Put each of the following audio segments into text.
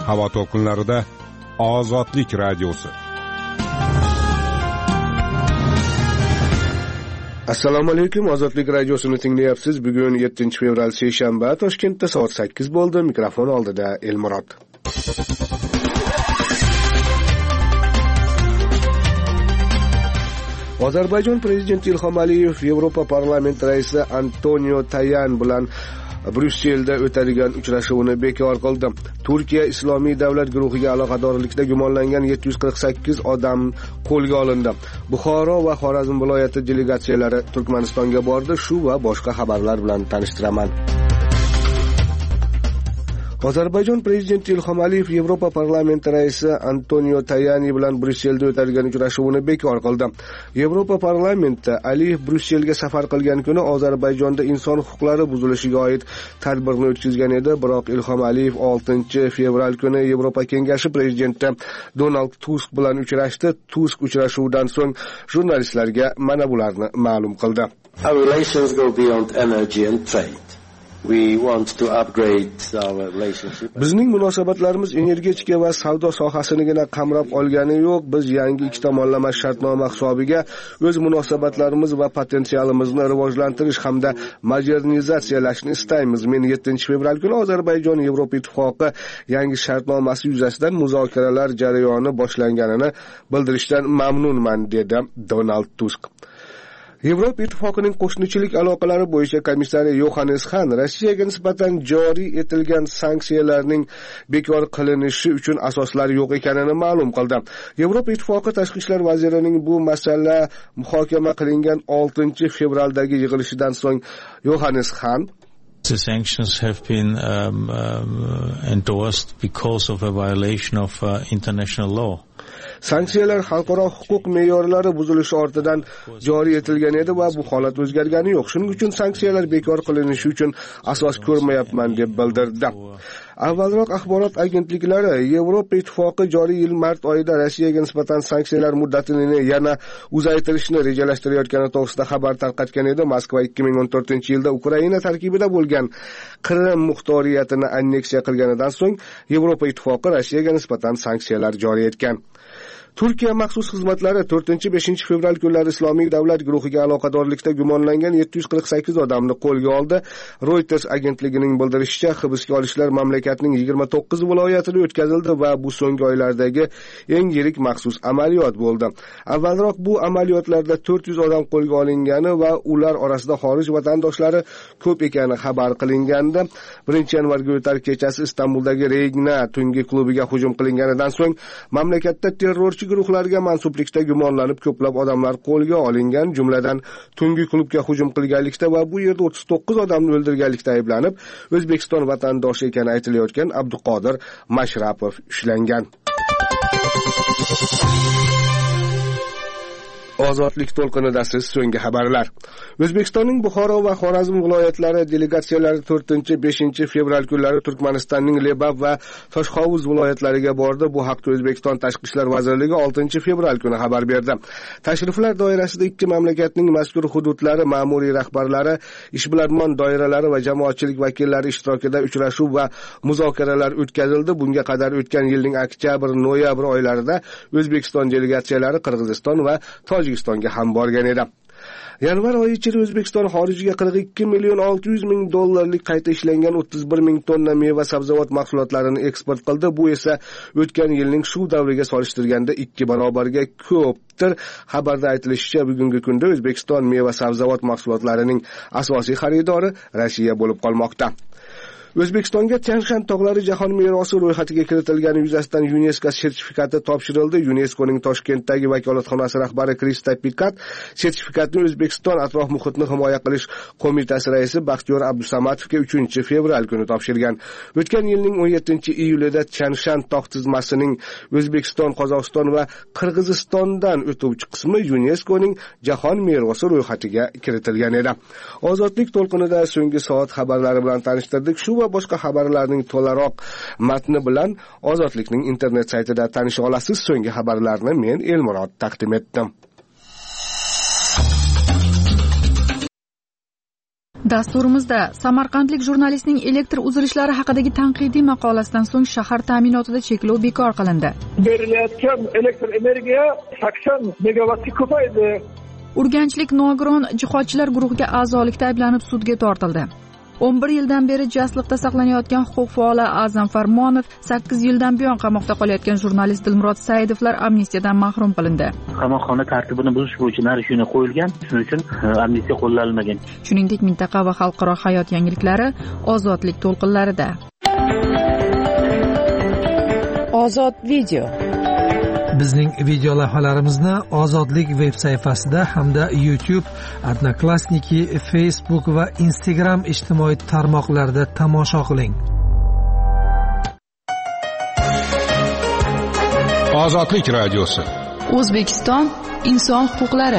Havo to'lqinlarida Ozodlik radiosi. Assalomu alaykum, Ozodlik radiosini tinglayapsiz. Bugun 7-fevral seshanba, Toshkentda soat 8 bo'ldi. Mikrofon oldida Elmurod. Ozarbayjon prezidenti Ilhom Aliyev Yevropa parlamenti raisi Antonio Tayan bilan Bryusselda o'tadigan uchrashuvni bekor qildi. Turkiya Islomiy davlat guruhiga aloqadorlikda gumonlangan 748 odam qo'lga olindi. Buxoro va Xorazm viloyati delegatsiyalari Turkmanistonga bordi. Shu va boshqa xabarlar bilan tanishtiraman. Ozarbayjon prezidenti Ilhom Aliyev Yevropa parlamenti raisi Antonio Tajani bilan Bryusselda o'tadigan uchrashuvni bekor qildi. Yevropa parlamenti Aliyev Bryusselga safar qilgan kuni Ozarbayjonda inson huquqlari buzilishiga oid tadbirni o'tkazgan edi, biroq Ilhom Aliyev 6-fevral kuni Yevropa kengashi prezidenti Donald Tusk bilan uchrashdi. Tusk uchrashuvdan so'ng jurnalistlarga mana bularni ma'lum qildi. Our relations go beyond energy and trade. We want to upgrade our relationship. Bizning munosabatlarimiz energetika va savdo sohasinigina qamrab olgani yo'q. Biz yangi ikki tomonlama shartnoma hisobiga o'z munosabatlarimiz va potensialimizni rivojlantirish hamda modernizatsiyalashni istaymiz. Men 7-fevral kuni Ozarbayjon Yevropa Ittifoqi yangi shartnomasi yuzasidan muzokaralar jarayoni boshlanganini bildirishdan mamnunman, dedi Donald Tusk. Yevropa Ittifoqining qo'shnichilik aloqalari bo'yicha komissari Yohannes Hahn Rossiyaga nisbatan joriy etilgan sanksiyalarning bekor qilinishi uchun asoslar yo'q ekanini ma'lum qildi. Yevropa Ittifoqi tashqi ishlar vazirining bu masala muhokama qilingan 6-fevraldagi yig'ilishidan so'ng Yohannes Hahn The sanctions have been endorsed because of a violation of international law. Sanksiyalar xalqaro huquq me'yorlari buzilishi ortidan joriy etilgan edi va bu holat o'zgargani yo'q. Shuning uchun sanksiyalar bekor qilinishi uchun asos ko'rmayapman, deb bildirdi. Avvalroq axborot agentliklari Yevropa Ittifoqi joriy yil mart oyida Rossiyaga nisbatan sanksiyalar muddatini yana uzaytirishni rejalashtirayotgani to'g'risida xabar tarqatgan edi. Moskva 2014-yilda Ukraina tarkibida bo'lgan Qrim muxtoriyatini anneksiya qilganidan so'ng Yevropa Ittifoqi Rossiyaga nisbatan sanksiyalar joriy etgan. Turkiya maxsus xizmatlari 4-5-fevral kunlari Islomiy davlat guruhiga aloqadorlikda gumonlangan 748 odamni qo'lga oldi. Reuters agentligining bildirishicha, hibsga olishlar mamlakatning 29 viloyatida o'tkazildi va bu so'nggi oylardagi eng yirik maxsus amaliyot bo'ldi. Avvalroq bu amaliyotlarda 400 odam qo'lga olingani va ular orasida xorij vatandoshlari ko'p ekani xabar qilingandi. 1-yanvarga o'tar kechasi Istanbuldagi Regna tungi klubiga hujum qilinganidan so'ng mamlakatda terrorchi guruhlarga mansublikda gumonlanib ko'plab odamlar qo'lga olingan, jumladan tungi klubga hujum qilganlikda va bu yerda 39 odamni o'ldirganlikda ayblanib, O'zbekiston vatandoshi ekani aytilayotgan Abduqodir Mashrapov ushlangan. Ozodlik to'lqinida siz so'nggi xabarlar. O'zbekistonning Buxoro va Xorazm viloyatlari delegatsiyalari 4-5-fevral kunlari Turkmanistonning Lebab va Toshqovuz viloyatlariga bordi. Bu haqda O'zbekiston Tashqi ishlar vazirligi 6-fevral kuni xabar berdi. Tashriflar doirasida ikki mamlakatning mazkur hududlari ma'muriy rahbarlari, ishbilarmon doiralari va jamoatchilik vakillari ishtirokida uchrashuv va muzokaralar o'tkazildi. Bunga qadar o'tgan yilning oktyabr-noyabr oylarida O'zbekiston delegatsiyalari Qirg'iziston va Tojikistonga ham borgan edi. Yanvar oyi ichida O'zbekiston xorijiga 42,600,000 dollarlik qayta ishlangan 31,000 tonna meva sabzavot mahsulotlarini eksport qildi. Bu esa o'tgan yilning shu davriga solishtirganda 2 barobarga ko'pdir. Xabarda aytilishicha, bugungi kunda O'zbekiston meva sabzavot mahsulotlarining asosiy xaridori Rossiya bo'lib qolmoqda. O'zbekistonga Tianshan tog'lari jahon merosi ro'yxatiga kiritilgani yuzasidan UNESCO sertifikati topshirildi. UNESCOning Toshkentdagi vakolatxonasi rahbari Krista Pikat sertifikatni O'zbekiston atrof muhitni himoya qilish qo'mitasi raisi Baxtiyor Abdusamatovga 3-fevral kuni topshirgan. O'tgan yilning 17-iyulida Tianshan tog' tizmasining O'zbekiston, Qozog'iston va Qirg'izistondan o'tuvchi qismi UNESCOning jahon merosi ro'yxatiga kiritilgan edi. Ozodlik to'lqinida so'nggi soat xabarlari bilan tanishtirdik. Shu va boshqa xabarlarning to'laroq matni bilan Ozodlikning internet saytida tanisha olasiz. So'nggi xabarlarni men Elmurod taqdim etdim. Dasturimizda samarqandlik jurnalistning elektr uzilishlari haqidagi tanqidiy maqolasidan so'ng shahar ta'minotida cheklov bekor qilindi. Berilayotgan elektr energiya 80 megawattga ko'paydi. Urganchlik nogiron jihodchilar guruhiga a'zolikda ayblanib sudga tortildi. 11 yildan beri jasliqda saqlanayotgan huquq faoli A'zam Farmonov, 8 yildan buyon qamoqda qolayotgan jurnalist Dilmurod Saidovlar amnistiyadan mahrum qilindi. Qamoqxona tartibini buzish bo'yicha narishuna qo'yilgan, shuning uchun amnistiya qo'llanilmagan. Shuningdek, mintaqa va xalqaro hayot yangiliklari ozodlik to'lqinlarida. Ozod video. Bizning video lavhalarimizni Ozodlik veb sayfasida hamda YouTube, Odnoklassniki, Facebook va Instagram ijtimoiy tarmoqlarida tomosha qiling. Ozodlik radiosi. O'zbekiston inson huquqlari.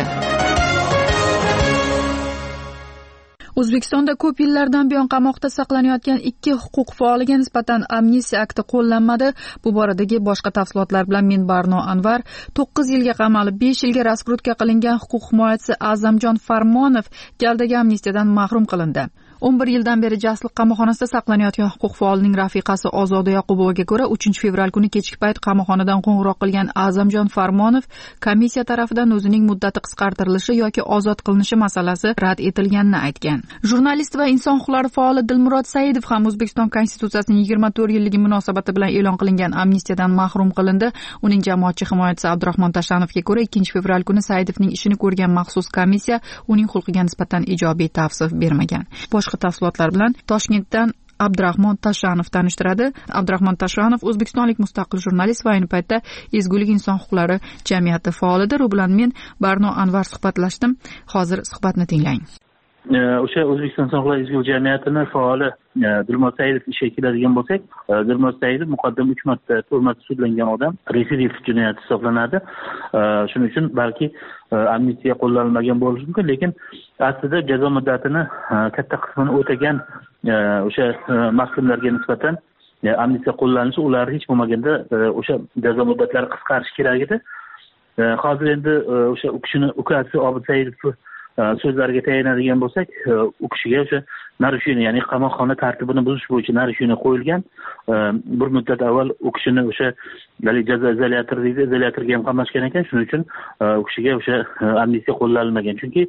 O'zbekistonda ko'p yillardan buyon qamoqda saqlanayotgan 2 huquq faoliga nisbatan amnistiya akti qo'llanmadi. Bu boradagi boshqa tafsilotlar bilan men Barno Anvar. 9 yilga qamalib, 5 yilga raskrutka qilingan huquq himoyachisi A'zamjon Farmonov galdagi amnistiyadan mahrum qilindi. 11 yildan beri Jasliq qamoqxonasida saqlanayotgan huquq faolining rafiqasi Ozoda Yoqubovaga ko'ra 3 fevral kuni kechki payt qamoqxonadan qo'ng'iroq qilgan A'zamjon Farmonov komissiya tarafidan o'zining muddati qisqartirilishi yoki ozod qilinishi masalasi rad etilganini aytgan. Jurnalist va inson huquqlari faoli Dilmurod Saidov ham O'zbekiston Konstitutsiyasining 24 yilligi munosabati bilan e'lon qilingan amnistiyadan mahrum qilindi. Uning jamoatchi himoyachisi Abdurahmon Tashanovga ko'ra 2 fevral kuni Saidovning ishini ko'rgan maxsus komissiya uning huquqiga nisbatan ijobiy tavsif bermagan. Boshqa tafsilotlar bilan Toshkentdan Abdurahmon Tashanov tanishtiradi. Abdurahmon Tashanov o'zbekistonlik mustaqil jurnalist va ayni paytda Ezgulik inson huquqlari jamiyati faolidir. U bilan men Barno Anvar suhbatlashdim. Hozir suhbatni tinglang. O'sha O'zbekiston inson huquqlari ezgulik jamiyatini faoli Dilmurod Saidov ishiga keladigan bo'lsak, Dilmurod Saidov muqaddam 3 marta tuhmatda sudlangan odam, residif jinoyat hisoblanadi. Shuning uchun balki amnistiya qo'llanilmagan bo'lishi mumkin, lekin aslida jazo muddatini katta qismini o'tagan o'sha mahkumlarga nisbatan amnistiya qo'llanishi, ular hech bo'lmaganda o'sha jazo muddatlari qisqarishi kerak edi. Hozir endi o'sha u kishini ukasi Obid Saidov so'zlariga tayanadigan bo'lsak, u kishiga o'sha narishuna, ya'ni qamoqxona tartibini buzish bo'yicha narishuna qo'yilgan. Bir muddat avval u kishini o'sha jazo izolyatorga ham qamashgan ekan. Shuning uchun u kishiga o'sha amnistiya qo'llanilmagan. Chunki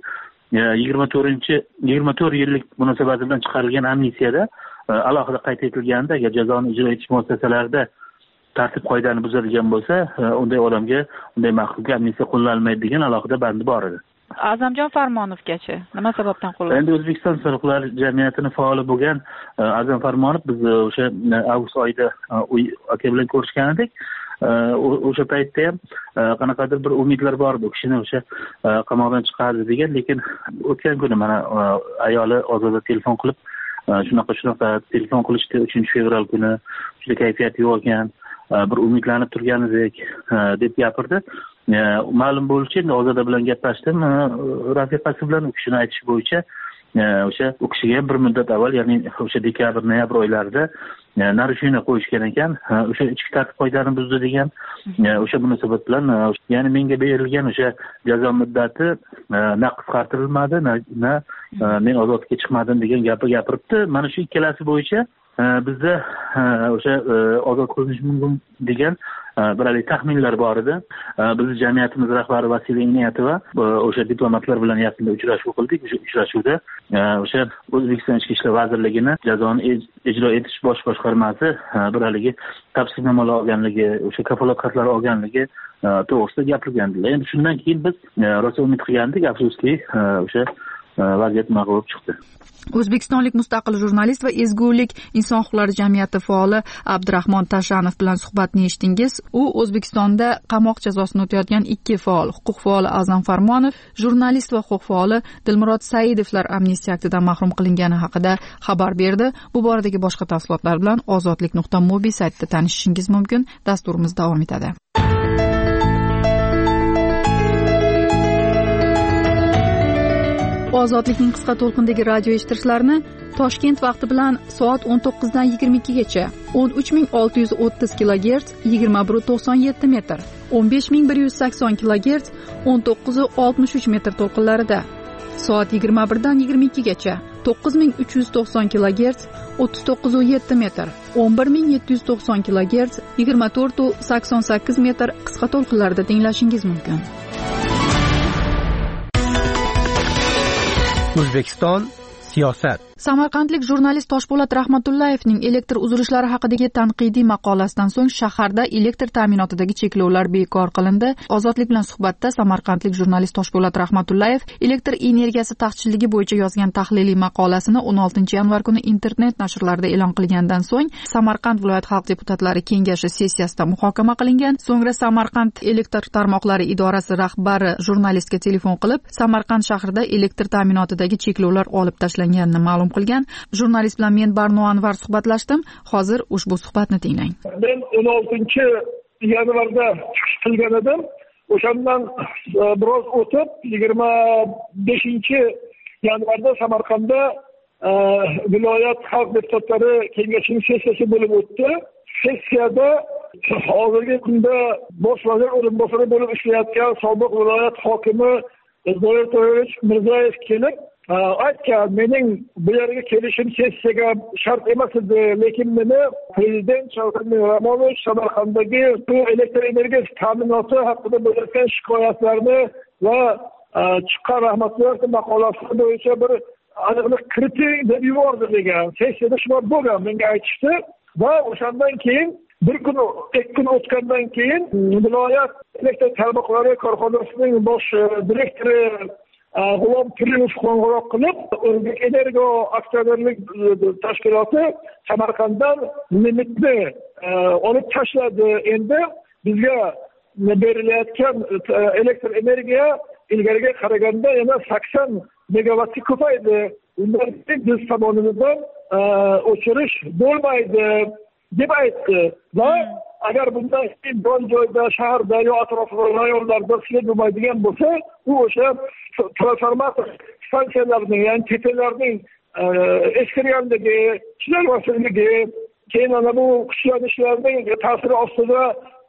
24 yillik munosabati bilan chiqarilgan amnistiyada alohida qayd etilganda, agar jazoni ijro etish muassasalarida tartib qoidani buzadigan bo'lsa, unday odamga, unday mahkumga amnistiya qo'llanilmaydi degan alohida bandi bor edi. A'zamjon Farmonovgachi nima sababdan qo'llanildi? Endi O'zbekiston inson huquqlari jamiyatini faoli bo'lgan A'zam Farmonov biz o'sha avgust oyida aka bilan ko'rishgan edik. O'sha paytda ham qanaqadir bir umidlar bor edi, u kishini o'sha qamoqdan chiqardi degan, lekin o'tgan kuni mana ayoli Ozoda telefon qilib shunaqa telefon qilishdi 3 fevral kuni, juda kayfiyati yo'q ekan, bir umidlanib turgan edik deb gapirdi. Ma'lum bo'lishicha, endi Ozoda bilan gaplashdim, rafiqasi bilan u kishini aytish bo'yicha o'sha u kishiga bir muddat avval, ya'ni o'sha dekabr, noyabr oylarida narishuna qo'yishgan ekan, o'sha ichki tartib qoidani buzdi degan, o'sha munosabat bilan, ya'ni menga berilgan o'sha jazo muddati na qisqartirilmadi, na men ozodlikka chiqmadim degan gapni gapiribdi. Mana shu ikkalasi bo'yicha bizda o'sha ozod qilinishi mumkin degan bir taxminlar bor edi. Biz jamiyatimiz rahbari Vasiliy Niyatova o'sha diplomatlar bilan yaqinda uchrashuv qildik. O'sha uchrashuvda o'sha O'zbekiston Ichki ishlar vazirligining jazoni ijro etish bosh boshqarmasi bir tavsifnomalar olganligi, o'sha kafolat xatlari olganligi to'g'risida gapirgandilar. Endi shundan keyin biz rosa umid qilgandik, afsuski o'sha vaziyat mag'lub chiqdi. O'zbekistonlik mustaqil jurnalist va Ezgulik inson huquqlari jamiyati faoli Abdurahmon Tashanov bilan suhbatni eshitdingiz. U O'zbekistonda qamoq jazosini o'tayotgan 2 faol, huquq faoli A'zam Farmonov, jurnalist va huquq faoli Dilmurod Saidovlar amnistiya aktidan mahrum qilingani haqida xabar berdi. Bu boradagi boshqa tafsilotlar bilan ozodlik.mobi saytida tanishishingiz mumkin. Dasturimiz davom etadi. Ozodlikning qisqa to'lqindagi radio eshittirishlarni Toshkent vaqti bilan soat 19 dan 22 gacha 13630 kHz 2197 metr, 15180 kHz 1963 metr to'lqinlarida, soat 21 dan 22 gacha 9390 kHz 39,7 metr, 11790 kHz 24,88 metr qisqa to'lqinlarda tinglashingiz mumkin. O'zbekiston siyosat. Samarqandlik jurnalist Toshpo'lat Rahmatullayevning elektr uzilishlari haqidagi tanqidiy maqolasidan so'ng shaharda elektr ta'minotidagi cheklovlar bekor qilindi. Ozodlik bilan suhbatda samarqandlik jurnalist Toshpo'lat Rahmatullayev elektr energiyasi taqchilligi bo'yicha yozgan tahliliy maqolasini 16 yanvar kuni internet nashrlarida e'lon qilgandan so'ng Samarqand viloyat xalq deputatlari kengashi sessiyasida muhokama qilingan. So'ngra Samarqand elektr tarmoqlari idorasi rahbari jurnalistga telefon qilib, Samarqand shahrida elektr ta'minotidagi cheklovlar olib tashlanganini ma'lum qilgan. Jurnalist bilan men Barno Anvar suhbatlashdim. Hozir ushbu suhbatni tinglang. Men 16 yanvarda chiqish qilgan edim. O'shandan biroz o'tib 25 yanvarda Samarqandda viloyat xalq deputatlari kengashining sessiyasi bo'lib o'tdi. Sessiyada hozirgi kunda bosh vazir o'rinbosari bo'lib ishlayotgan sobiq viloyat hokimi Zoir To'yevich Mirzayev kelib aytgan, mening bu yerga kelishim sessiyaga shart emas edi, lekin meni prezident Shavkat Miromonovich Samarqanddagi elektr energiyasi ta'minoti haqida bo'layotgan shikoyatlarni va chiqqan Rahmatullayevning maqolasi bo'yicha bir aniqlik kiriting deb yubordi degan. Sessiyada shular bo'lgan, menga aytishdi va o'shandan keyin bir kun, ikki kun o'tgandan keyin viloyat elektr tarmoqlari korxonasining bosh direktori G'ulom Pirimov qo'ng'iroq qilib, O'zbek Energo aksionerlik tashkiloti Samarqanddan limitni olib tashladi. Endi bizga berilayotgan elektr energiya ilgariga qaraganda yana 80 megavatga ko'paydi. Undan biz tomonidan o'chirish bo'lmaydi deb aytdi. Va agar bundan bir joyda, shaharda yo atrofida rayonlarda svet bo'lmaydigan bo'lsa, u o'sha transformator stansiyalarning, ya'ni tepalarning eskirganligi, ishlayolmasligi, keyin ana bu kuchlanishlarning ta'siri ostida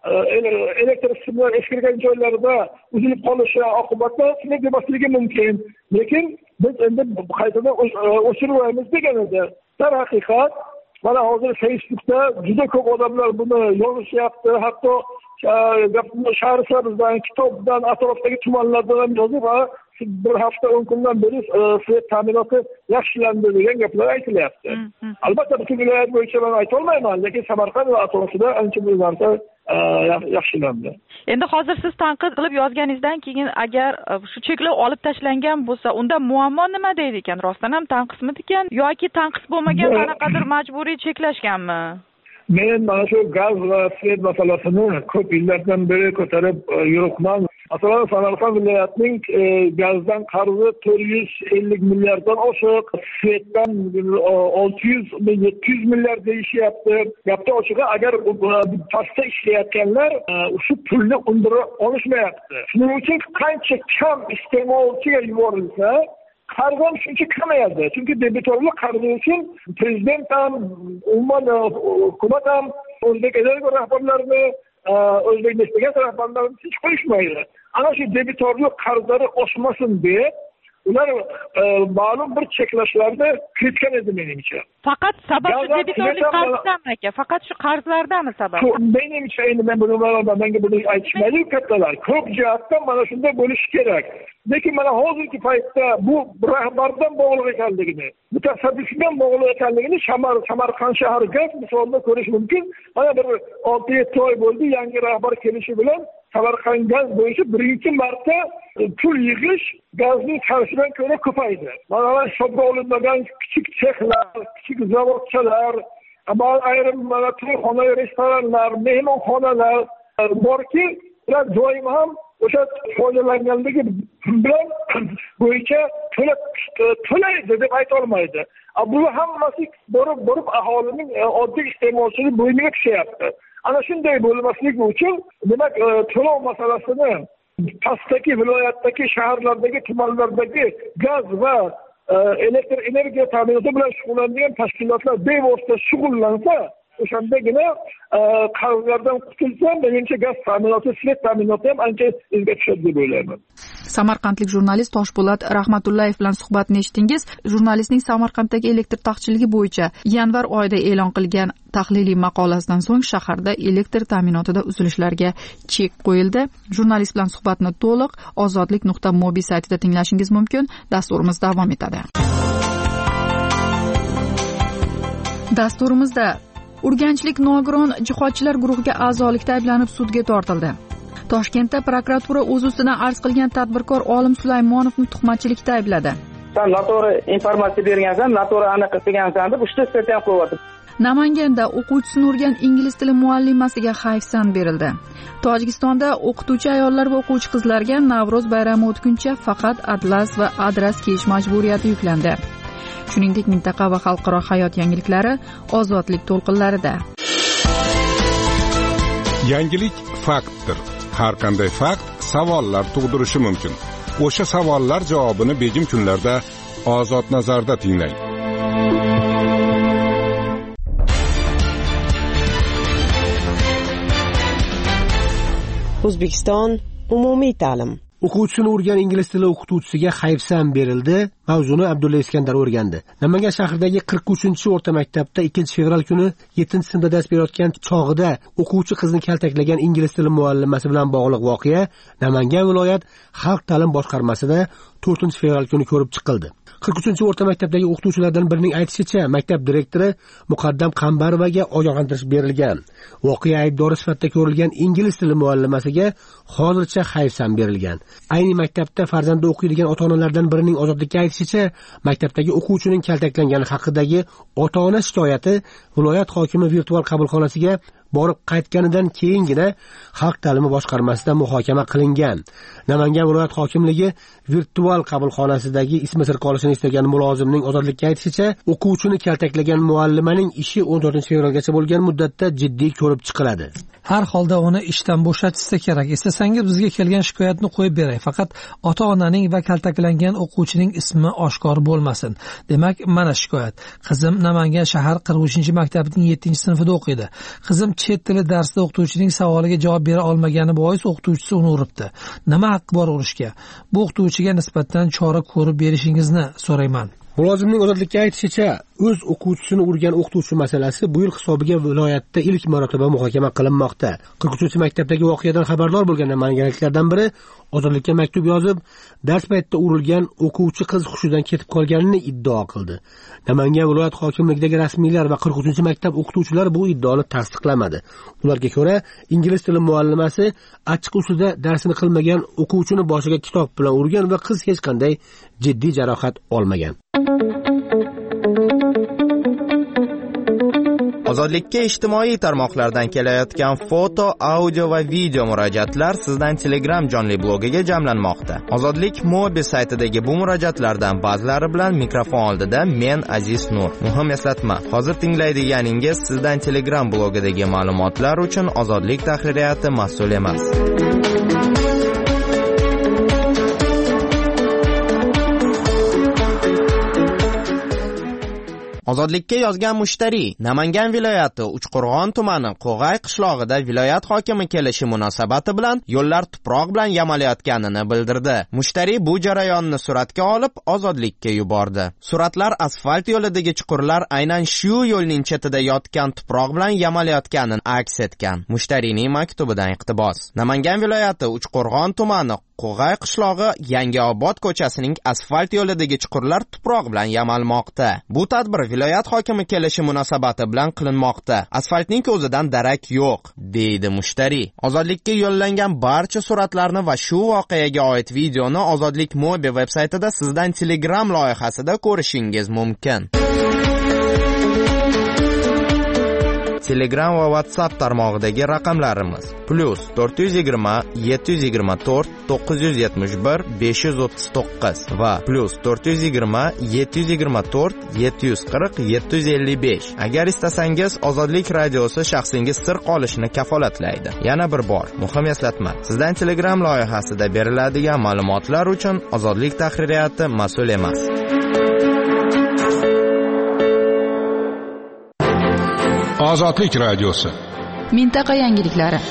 elektr simlar eskirgan joylarda uzilib qolishi oqibatida svet bo'lmasligi mumkin. Lekin biz endi qaytadan o'chirmaymiz degan edi. Darhaqiqat mana hozir Facebookda juda ko'p odamlar buni yozishyapti, hatto Shahrisabzdan, Kitobdan, atrofdagi tumanlardan ham yozib, va bir hafta 10 kundan beri svet ta'minoti yaxshilandi degan gaplar aytilyapti. Albatta butun viloyat bo'yicha men ayta olmayman, lekin Samarqand va atrofida ancha bir narsa yaxshilandi. Endi hozir siz tanqid qilib yozganingizdan keyin agar shu cheklov olib tashlangan bo'lsa, unda muammo nima deydi ekan? Rostdan ham tanqismidi ekan yoki tanqis bo'lmagan qanaqadir majburiy cheklashganmi? Men mana shu gaz va svet masalasini ko'p yillardan beri ko'tarib yuribman. Masalan, Samarqand viloyatining gazdan qarzi 450 milliarddan oshiq, svetdan 600-700 milliard deyishyapti. Gapda ochig'i, agar pastda ishlayotganlar shu pulni undira olishmayapti. Shuning uchun qancha kam iste'molchiga yuborilsa, qarz ham shuncha kamayadi. Chunki debitorlik qarzi uchun prezident ham, umuman hukumat ham O'zbek Energo rahbarlarini, O'zbek Neft gaz rahbarlarini hech qo'yishmaydi. Ana shu debitorlik qarzlari oshmasin deb ular ma'lum bir cheklashlarni kiritgan edi menimcha. Faqat sabab debitorlik qarzlarmi aka? Faqat shu qarzlardami sabab? Menimcha endi men buni menga buni aytishmaydi kattalar. Ko'p jihatdan mana shunday bo'lishi kerak. Lekin mana hozirgi paytda bu rahbardan bog'liq ekanligini, mutasaddisdan bog'liq ekanligini Samarqand shahar gaz misolida ko'rish mumkin. Mana bir 6-7 oy bo'ldi yangi rahbar kelishi bilan Samarqand gaz bo'yicha birinchi marta pul yig'ish gazning qarashidan ko'ra ko'paydi. Mana hisobga olinmagan kichik sexlar, kichik zavodchalar, ayrim mana to'yxona, restoranlar, mehmonxonalar borki, ular doim ham o'sha foydalanganligi bilan bo'yicha to'laydi deb ayta olmaydi. Bu hammasi borib aholining oddiy iste'molchining bo'yniga tushyapti. Ana shunday bo'lmasligi uchun demak to'lov masalasini pastdagi viloyatdagi, shaharlardagi, tumanlardagi gaz va elektr energiya ta'minoti bilan shug'ullanadigan tashkilotlar bevosita shug'ullansa, o'shandagina qarzlardan qutulsam, menimcha gaz ta'minoti, svet ta'minoti ham ancha izga tushadi deb o'ylayman. Samarqandlik jurnalist Toshpo'lat Rahmatullayev bilan suhbatni eshitdingiz. Jurnalistning Samarqanddagi elektr taqchilligi bo'yicha yanvar oyida e'lon qilgan tahliliy maqolasidan so'ng shaharda elektr ta'minotida uzilishlarga chek qo'yildi. Jurnalist bilan suhbatni to'liq ozodlik.mobi saytida tinglashingiz mumkin. Dasturimiz davom etadi. Dasturimizda Urganchlik nogiron jihodchilar guruhiga a'zolikda ayblanib sudga tortildi. Toshkentda prokuratura o'z ustidan arz qilgan tadbirkor Olim Sulaymonovni tuhmatchilikda aybladi. Sen noto'g'ri informatsiya bergansan, noto'g'ri aniq qilgansan deb 3 ham qo'yibdi. Namanganda o'quvchisini urgan ingliz tili muallimasiga hayfsan berildi. Tojikistonda o'qituvchi ayollar va o'quvchi qizlarga Navro'z bayrami o'tguncha faqat atlas va adras kiyish majburiyati yuklandi. Shuningdek, mintaqa va xalqaro hayot yangiliklari ozodlik to'lqinlarida. Yangilik faktdir. Har qanday fakt savollar tug'dirishi mumkin. O'sha savollar javobini begim kunlarda Ozod nazarda tinglang. O'zbekiston umumiy ta'lim. O'quvchisini urgan ingliz tili o'qituvchisiga hayfsan berildi. Mavzuni Abdulla Iskandar o'rgandi. Namangan shahridagi 43-o'rta maktabda 2-fevral kuni 7-sinfda dars berayotgan chog'ida o'quvchi qizni kaltaklagan ingliz tili muallimasi bilan bog'liq voqea Namangan viloyat xalq ta'lim boshqarmasida 4-fevral kuni ko'rib chiqildi. 43-o'rta maktabdagi o'qituvchilardan birining aytishicha, maktab direktori Muqaddam Qambarovaga ogohlantirish berilgan. Voqea aybdori sifatida ko'rilgan ingliz tili muallimasiga hozircha hayfsan berilgan. Ayni maktabda farzandi o'qiydigan ota-onalardan birining ozodlikka aytishicha, maktabdagi o'quvchining kaltaklangani haqidagi ota-ona shikoyati viloyat hokimi virtual qabulxonasiga borib qaytganidan keyingina xalq ta'limi boshqarmasida muhokama qilingan. Namangan viloyat hokimligi virtual qabulxonasidagi ismi sir qolishini istagan mulozimning ozodlikka aytishicha, o'quvchini kaltaklagan muallimaning ishi 14-fevralgacha bo'lgan muddatda jiddiy ko'rib chiqiladi. Har holda uni ishdan bo'shatishsa kerak. Istasangiz bizga kelgan shikoyatni qo'yib beray. Faqat ota-onaning va kaltaklangan o'quvchining ismi oshkor bo'lmasin. Demak, mana shikoyat. Qizim Namangan shahar 43-maktabining 7-sinfida o'qiydi. Qizim chet tili darsida o'qituvchining savoliga javob bera olmagani bois o'qituvchisi uni uribdi. Nima haqqi bor urishga? Bu o'qituvchiga nisbatan chora ko'rib berishingizni so'rayman. Mulozimning ozodlikka aytishicha, o'z o'quvchisini urgan o'qituvchi masalasi bu yil hisobiga viloyatda ilk marotaba muhokama qilinmoqda. 43-maktabdagi voqeadan xabardor bo'lgan namanganliklardan biri ozodlikka maktub yozib, dars paytida urilgan o'quvchi qiz hushidan ketib qolganini iddao qildi. Namangan viloyat hokimligidagi rasmiylar va 43-maktab o'qituvchilari bu iddaoni tasdiqlamadi. Ularga ko'ra, ingliz tili muallimasi achchiq ustida darsini qilmagan o'quvchini boshiga kitob bilan urgan va qiz hech qanday jiddiy jarohat olmagan. Ozodlikka ijtimoiy tarmoqlardan kelayotgan foto, audio va video murojaatlar sizdan Telegram jonli blogiga jamlanmoqda. Ozodlik Mobi saytidagi bu murojaatlardan ba'zilari bilan mikrofon oldida men Aziz Nur. Muhim eslatma, hozir tinglaydiganingiz sizdan Telegram blogidagi ma'lumotlar uchun Ozodlik tahririyati mas'ul emas. Ozodlikka yozgan mushtariy Namangan viloyati Uchqo'rg'on tumani Qo'g'ay qishlog'ida viloyat hokimi kelishi munosabati bilan yo'llar tuproq bilan yamalayotganini bildirdi. Mushtariy bu jarayonni suratga olib Ozodlikka yubordi. Suratlar asfalt yo'lidagi chuqurlar aynan shu yo'lning chetida yotgan tuproq bilan yamalayotganini aks etgan. Mushtariyning maktubidan iqtibos. Namangan viloyati Uchqo'rg'on tumani Qo'g'ay qishlog'i Yangiobod ko'chasining asfalt yo'lidagi chuqurlar tuproq bilan yamalmoqda. Bu tadbir viloyat hokimi kelishi munosabati bilan qilinmoqda. Asfaltning o'zidan darak yo'q, deydi mushtariy. Ozodlikka yo'llangan barcha suratlarni va shu voqeaga oid videoni Ozodlik Mobi veb-saytida sizdan Telegram loyihasida ko'rishingiz mumkin. Telegram va WhatsApp tarmog'idagi raqamlarimiz +420 724 971 539 va +420 724 740 755. Agar istasangiz, Ozodlik radiosi shaxsingiz sir qolishini kafolatlaydi. Yana bir bor, muhim eslatma. Sizdan Telegram loyihasida beriladigan ma'lumotlar uchun Ozodlik tahririyati mas'ul emas. Ozodlik radiosi. Mintaqa yangiliklari.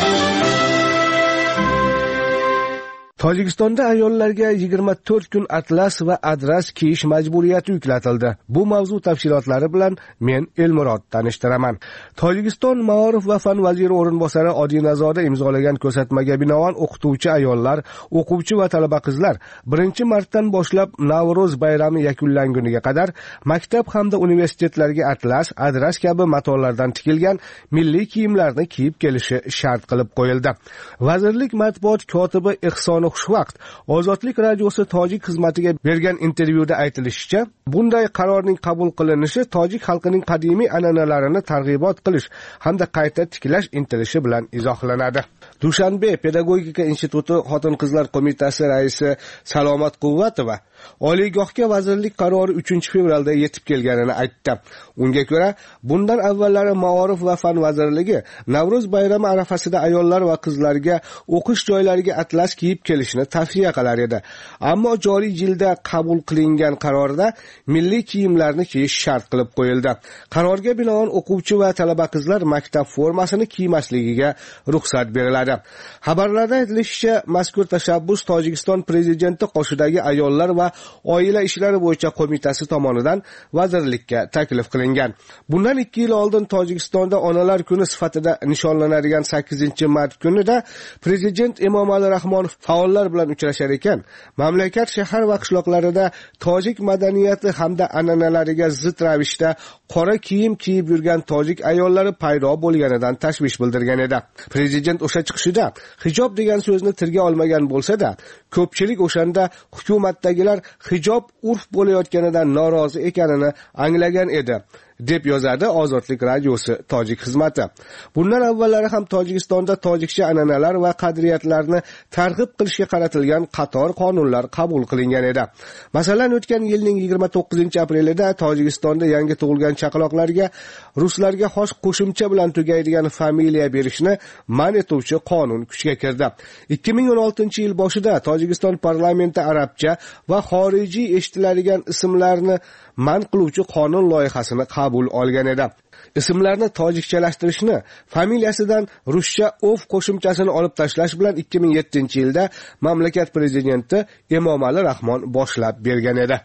Tojikistonda ayollarga 24 kun atlas va adras kiyish majburiyati yuklatildi. Bu mavzu tafsilotlari bilan men Elmurod tanishtiraman. Tojikiston Ma'orif va fan vaziri o'rinbosari Odinazoda imzolagan ko'rsatmaga binoan o'qituvchi ayollar, o'quvchi va talaba qizlar 1-martdan boshlab Navro'z bayrami yakunlanguniga qadar maktab hamda universitetlarga atlas, adras kabi matolardan tikilgan milliy kiyimlarni kiyib kelishi shart qilib qo'yildi. Vazirlik matbuot kotibi Ihson Xushvaqt Ozodlik radiosi tojik xizmatiga bergan intervyuda aytilishicha, bunday qarorning qabul qilinishi tojik xalqining qadimiy an'analarini targ'ibot qilish hamda qayta tiklash intilishi bilan izohlanadi. Dushanbe pedagogika instituti xotin-qizlar qo'mitasi raisi Salomat Quvvatova oliygohga vazirlik qarori 3-fevralda yetib kelganini aytdi. Unga ko'ra, bundan avvallari Ma'orif va fan vazirligi Navro'z bayrami arafasida ayollar va qizlarga o'qish joylariga atlas kiyib kelishni tavsiya qilar edi. Ammo joriy yilda qabul qilingan qarorda milliy kiyimlarni kiyish shart qilib qo'yildi. Qarorga binoan o'quvchi va talaba qizlar maktab formasini kiymasligiga ruxsat beriladi. Xabarlarda aytilishicha, mazkur tashabbus Tojikiston prezidenti qoshidagi ayollar va oila ishlari bo'yicha qo'mitasi tomonidan vazirlikka taklif qilingan. Bundan 2 yil oldin Tojikistonda onalar kuni sifatida nishonlanadigan 8-mart kunida prezident Emomali Rahmonov faollar bilan uchrashar ekan, mamlakat shahar va qishloqlarida tojik madaniyati hamda an'analariga zid ravishda qora kiyim kiyib yurgan tojik ayollari paydo bo'lganidan tashvish bildirgan edi. Prezident o'sha chiqishida hijob degan so'zni tilga olmagan bo'lsa-da, ko'pchilik o'shanda hukumatdagilar hijob urf bo'layotganidan norozi ekanini anglagan edi, deb yozadi Ozodlik radiosi tojik xizmati. Bundan avvallari ham Tojikistonda tojikcha an'analar va qadriyatlarni targ'ib qilishga qaratilgan qator qonunlar qabul qilingan edi. Masalan, o'tgan yilning 29-aprelida Tojikistonda yangi tug'ilgan chaqaloqlarga ruslarga xos qo'shimcha bilan tugaydigan familiya berishni man etuvchi qonun kuchga kirdi. 2016-yil boshida Tojikiston parlamenti arabcha va xorijiy eshitiladigan ismlarni man qiluvchi qonun loyihasini qabul olgan edi. Ismlarni tojikchalashtirishni, familiyasidan ruscha ov qo'shimchasini olib tashlash bilan 2007-yilda mamlakat prezidenti Emomali Rahmon boshlab bergan edi.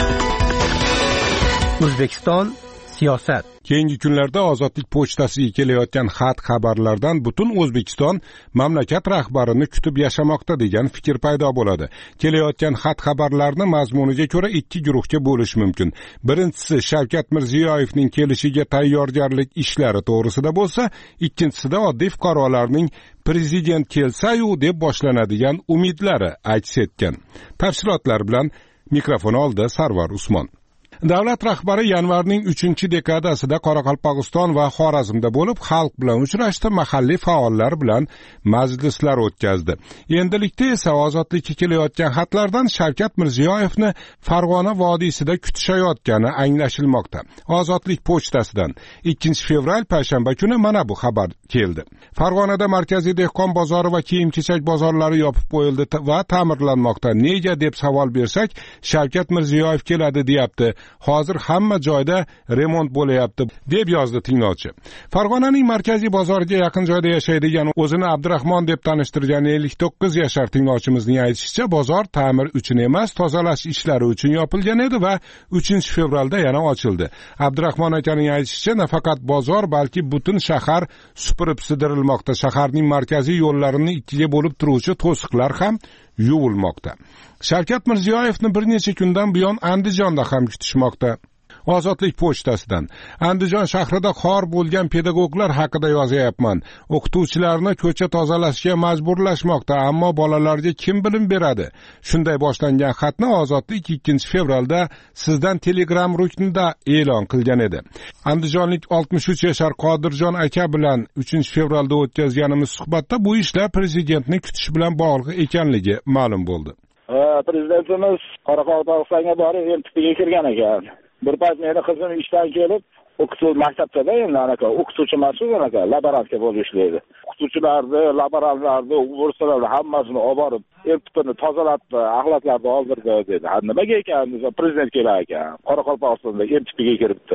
O'zbekiston siyosat. Keyingi kunlarda Ozodlik pochtasiga kelayotgan xat-xabarlardan butun O'zbekiston mamlakat rahbarini kutib yashamoqda degan fikr paydo bo'ladi. Kelayotgan xat-xabarlarni mazmuniga ko'ra 2 guruhga bo'lish mumkin. Birinchisi Shavkat Mirziyoyevning kelishiga tayyorgarlik ishlari to'g'risida bo'lsa, ikkinchisida oddiy fuqarolarning prezident kelsa-yu deb boshlanadigan umidlari aks etgan. Tafsilotlar bilan mikrofon oldi Sarvar Usmon. Davlat rahbari yanvarning 3-dekadasida Qoraqalpog'iston va Xorazmda bo'lib, xalq bilan uchrashdi, mahalliy faollar bilan majlislar o'tkazdi. Endilikda esa Ozodlikka kelayotgan xatlardan Shavkat Mirziyoyevni Farg'ona vodiysida kutishayotgani anglashilmoqda. Ozodlik pochtasidan 2-fevral payshanba kuni mana bu xabar keldi. Farg'onada markaziy dehqon bozori va kiyim-kechak bozorlari yopib qo'yildi va ta'mirlanmoqda. Nega deb savol bersak, Shavkat Mirziyoyev keladi deyapti. Hozir hamma joyda remont bo'layapti, deb yozdi tinglovchi. Farg'onaning markaziy bozoriga yaqin joyda yashaydigan, o'zini Abdurahmon deb tanishtirgan 59 yashar tinglovchimizning aytishicha, bozor ta'mir uchun emas, tozalash ishlari uchun yopilgan edi va 3-fevralda yana ochildi. Abdurahmon akaning aytishicha, nafaqat bozor, balki butun shahar supurib sidirilmoqda. Shaharning markaziy yo'llarini ikkiga bo'lib turuvchi to'siqlar ham yuvilmoqda. Shavkat Mirziyoyevni bir necha kundan buyon Andijonda ham kutishmoqda. Ozodlik pochtasidan Andijon shahrida xor bo'lgan pedagoglar haqida yozyapman. O'qituvchilarni ko'cha tozalashga majburlashmoqda, ammo bolalarga kim bilim beradi? Shunday boshlangan xatni Ozodlik 2-fevralda sizdan Telegram ruknida e'lon qilgan edi. Andijonlik 63 yashar Qodirjon aka bilan 3-fevralda o'tkazganimiz suhbatda bu ishlar prezidentni kutish bilan bog'liq ekanligi ma'lum bo'ldi. Prezidentimiz Qoraqalpog'istonga borib, MTPga kirgan ekan. Bir payt meni qizim ishdan kelib, o'qituv maktabda endi anaqa o'qituvchi mas'ul anaqa laborantka bo'lib ishlaydi. O'qituvchilarni, laborantlarni, o'quvchilarni hammasini olib borib, MTPni tozalatdi, axlatlarni oldirdi dedi. Nimaga ekan? Prezident kelar ekan. Qoraqalpog'istonda MTPga kiribdi.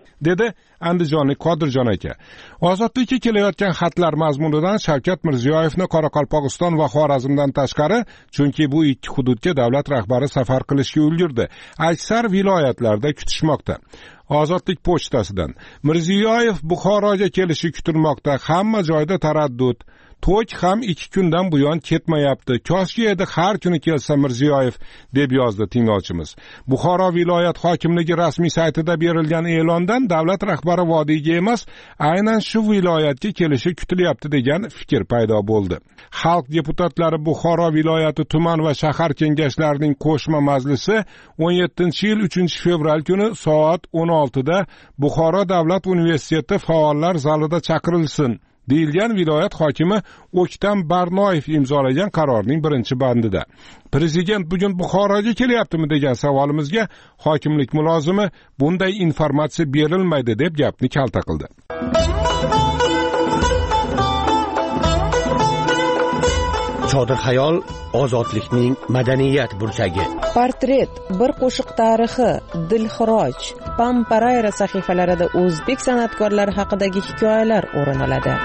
dedi andijonlik Qodirjon aka. Ozodlikka kelayotgan xatlar mazmunidan Shavkat Mirziyoyevni Qoraqalpog'iston va Xorazmdan tashqari, chunki bu ikki hududga davlat rahbari safar qilishga ulgurdi, aksar viloyatlarda kutishmoqda. Ozodlik pochtasidan Mirziyoyev Buxoroga kelishi kutilmoqda, hamma joyda taraddud. To'y ham 2 kundan buyon ketmayapti. Koshki edi har kuni kelsa Mirziyoyev, deb yozdi tinglovchimiz. Buxoro viloyat hokimligi rasmiy saytida berilgan e'londan davlat rahbari vodiyga emas, aynan shu viloyatga kelishi kutilyapti degan fikr paydo bo'ldi. Xalq deputatlari Buxoro viloyati tuman va shahar kengashlarining qo'shma majlisi 17-yil 3-fevral kuni soat 16 da Buxoro davlat universiteti faollar zalida chaqirilsin deyilgan viloyat hokimi O'ktam Barnoyev imzolagan qarorning 1-bandida. Prezident bugun Buxoroga kelyaptimi degan savolimizga hokimlik mulozimi bunday informatsiya berilmaydi deb gapni kalta qildi. Chodir xayol ozodlikning madaniyat burchagi. Portret, bir qo'shiq tarixi, Dilxiroj, Pamparayra sahifalarida o'zbek san'atkorlari haqidagi hikoyalar o'rin oladi.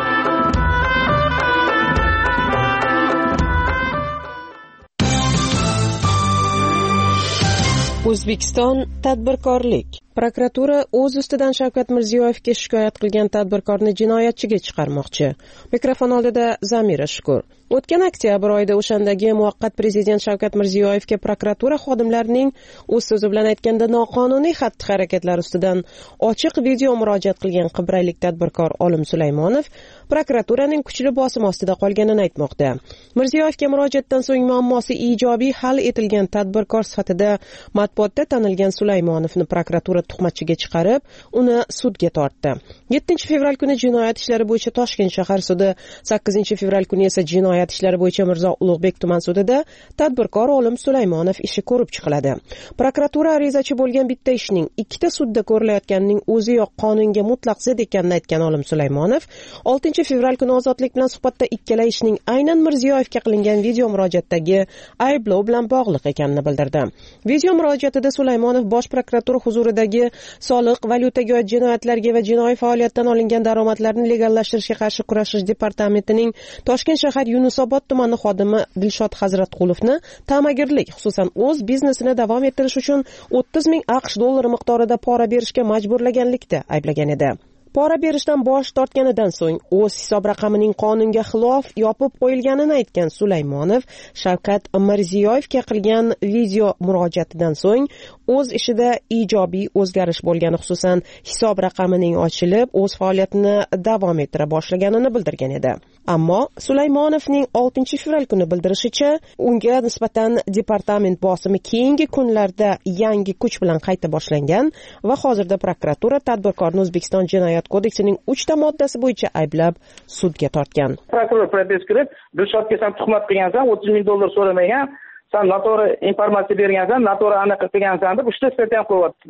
O'zbekiston tadbirkorlik. Prokuratura o'z ustidan Shavkat Mirziyoyevga shikoyat qilgan tadbirkorni jinoyatchiga chiqarmoqchi. Mikrofon oldida Zamira Shukur. O'tgan oktyabr oyida o'shandagi muvaqqat prezident Shavkat Mirziyoyevga prokuratura xodimlarining o'z so'zi bilan aytganda noqonuniy xatti-harakatlari ustidan ochiq video murojaat qilgan qibraylik tadbirkor Olim Sulaymonov prokuraturaning kuchli bosim ostida qolganini aytmoqda. Mirziyoyevga murojaatdan so'ng muammosi ijobiy hal etilgan tadbirkor sifatida matbuotda tanilgan Sulaymonovni prokuratura tuhmatchiga chiqarib, uni sudga tortdi. 7-fevral kuni jinoyat ishlari bo'yicha Toshkent shahar sudi, 8-fevral kuni esa jinoyat ishlari bo'yicha Mirzo Ulug'bek tuman sudida tadbirkor Olim Sulaymonov ishi ko'rib chiqiladi. Prokuratura arizachi bo'lgan bitta ishning ikkita sudda ko'rilayotganining o'ziyoq qonunga mutlaq zid ekanini aytgan Olim Sulaymonov 6-fevral kuni Ozodlik bilan suhbatda ikkala ishning aynan Mirziyoyevga qilingan video murojaatdagi ayblov bilan bog'liq ekanini bildirdi. Video murojaatida Sulaymonov bosh prokuratura huzuridagi soliq, valyutaga oid jinoyatlarga va jinoiy faoliyatdan olingan daromadlarni legallashtirishga qarshi kurashish departamentining Toshkent shahar Yunusobod tumani xodimi Dilshod Hazratqulovni ta'magirlik, xususan o'z biznesini davom ettirish uchun 30 ming AQSh dollari miqdorida pora berishga majburlaganlikda ayblagan edi. Pora berishdan bosh tortganidan so'ng o'z hisob raqamining qonunga xilof yopib qo'yilganini aytgan Sulaymonov Shavkat Mirziyoyevga qilgan video murojaatidan so'ng o'z ishida ijobiy o'zgarish bo'lgani, xususan hisob raqamining ochilib, o'z faoliyatini davom ettira boshlaganini bildirgan edi. Ammo Sulaymonovning 6-fevral kuni bildirishicha, unga nisbatan departament bosimi keyingi kunlarda yangi kuch bilan qayta boshlangan va hozirda prokuratura tadbirkorni O'zbekiston jinoyat kodeksining 3 ta moddasi bo'yicha ayblab sudga tortgan. Prokuror propiska qilib, Dilshodga sen tuhmat qilgansan, 30 ming dollar so'ramagan, sen noto'g'ri informatsiya bergansan, noto'g'ri aniq qilgansan deb 3 ta statuya qo'yapti.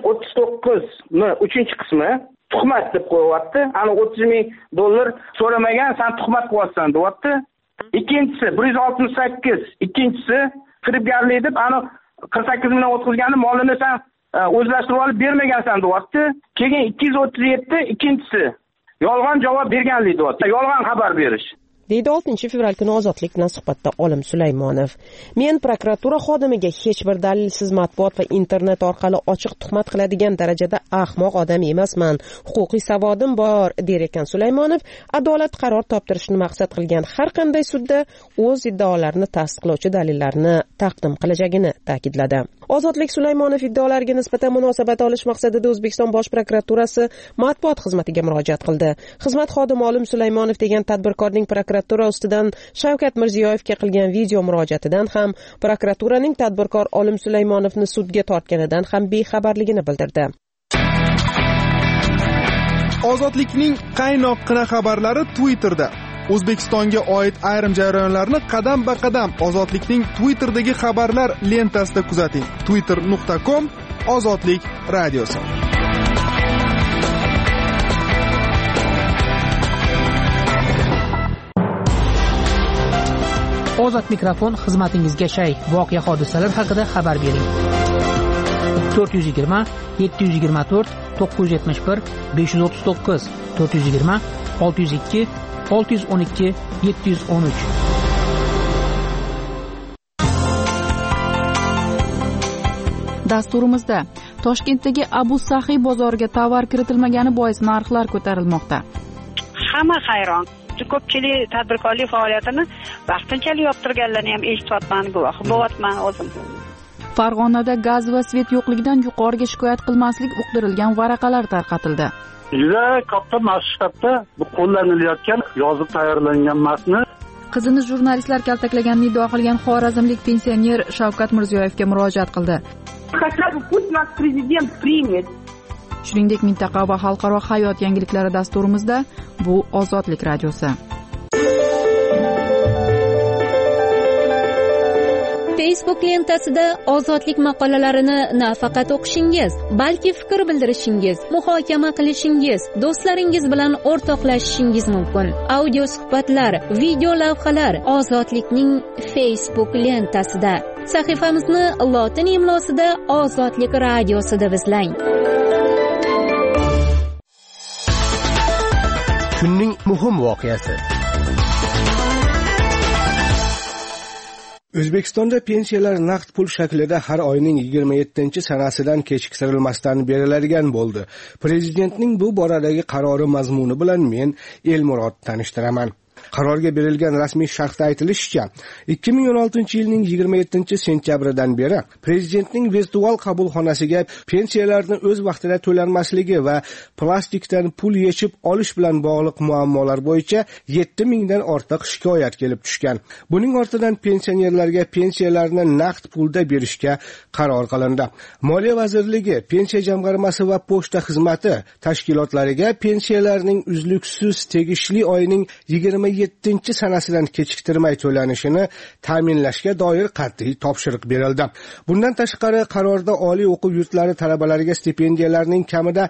139 3-qismi tuhmat deb qo'yapti. Ani 30 ming dollar so'ramagan, sen tuhmat qilyapsan deyapti. Ikkinchisi 168, ikkinchisi firibgarlik deb ani 48 mingdan o'tkazganni molini sen o'zlashtirib olib bermagansan deyapti. Keyin 237 ikkinchisi yolg'on javob berganlik deyapti. Yolg'on xabar berish. deydi 6-fevral kuni Ozodlik bilan suhbatda Olim Sulaymonov. Men prokuratura xodimiga hech bir dalilsiz matbuot va internet orqali ochiq tuhmat qiladigan darajada ahmoq odam emasman. Huquqiy savodim bor, der ekan Sulaymonov. Adolat qaror toptirishni maqsad qilgan har qanday sudda o'z iddaolarini tasdiqlovchi dalillarni taqdim qilajagini ta'kidladi. Ozodlik Sulaymonov iddaolariga nisbatan munosabat olish maqsadida O'zbekiston Bosh prokuraturasi matbuot xizmatiga murojaat qildi. Xizmat xodimi Olim Sulaymonov degan tadbirkorning prokuratura ustidan Shavkat Mirziyoyevga qilgan video murojaatidan ham prokuraturaning tadbirkor Olim Sulaymonovni sudga tortganidan ham bexabarligini bildirdi. Ozodlikning qaynoqqina xabarlari Twitterda. O'zbekistonga oid ayrim jarayonlarni qadam-ba-qadam Ozodlikning Twitter'dagi xabarlar lentasida kuzating. twitter.com/ozodlik radiosi. Ozod mikrofon xizmatingizga shay. Voqea hodisalar haqida xabar bering. 420 724 971 539 420 602 612 713. Dasturimizda Toshkentdagi Abu Sahiy bozoriga tovar kiritilmagani bois narxlar ko'tarilmoqda. Hamma hayron. Ko'pchilik tadbirkorlik faoliyatini vaqtinchalik yoptirganlarni ham eshityapman, guvohi bo'lyapman o'zim. Farg'onada gaz va svet yo'qligidan yuqoriga shikoyat qilmaslik uqdirilgan varaqalar tarqatildi. Juda katta masshtabda bu qo'llanilayotgan yozib tayyorlangan matni Qizini jurnalistlar kaltaklaganini iddao qilgan xorazmlik pensioner Shavkat Mirziyoyevga murojaat qildi. Shuningdek, mintaqa va xalqaro hayot yangiliklari dasturimizda bu Ozodlik radiosi. Facebook lentasida ozodlik maqolalarini nafaqat o'qishingiz, balki fikr bildirishingiz, muhokama qilishingiz, do'stlaringiz bilan o'rtoqlashishingiz mumkin. Audio suhbatlar, video lavhalar Ozodlikning Facebook lentasida. Sahifamizni lotin imlosida Ozodlik radiosi deb izlang. Kunning muhim voqeasi. O'zbekistonda pensiyalar naqd pul shaklida har oyning 27-sanasidan kechiktirilmasdan beriladigan bo'ldi. Prezidentning bu boradagi qarori mazmuni bilan men Elmurod tanishtiraman. Qarorga berilgan rasmiy sharhda aytilishicha, 2016-yilning 27-sentyabridan beri prezidentning virtual qabulxonasiga pensiyalarni o'z vaqtida to'lanmasligi va plastikdan pul yechib olish bilan bog'liq muammolar bo'yicha 7000 dan ortiq shikoyat kelib tushgan. Buning ortidan pensionerlarga pensiyalarni naqd pulda berishga qaror qilindi. Moliya vazirligi, Pensiya jamg'armasi va pochta xizmati tashkilotlariga pensiyalarning uzluksiz tegishli oyning 27-sanasidan kechiktirmay to'lanishini ta'minlashga doir qat'iy topshiriq berildi. Bundan tashqari, qarorda oliy o'quv yurtlari talabalariga stipendiyalarning kamida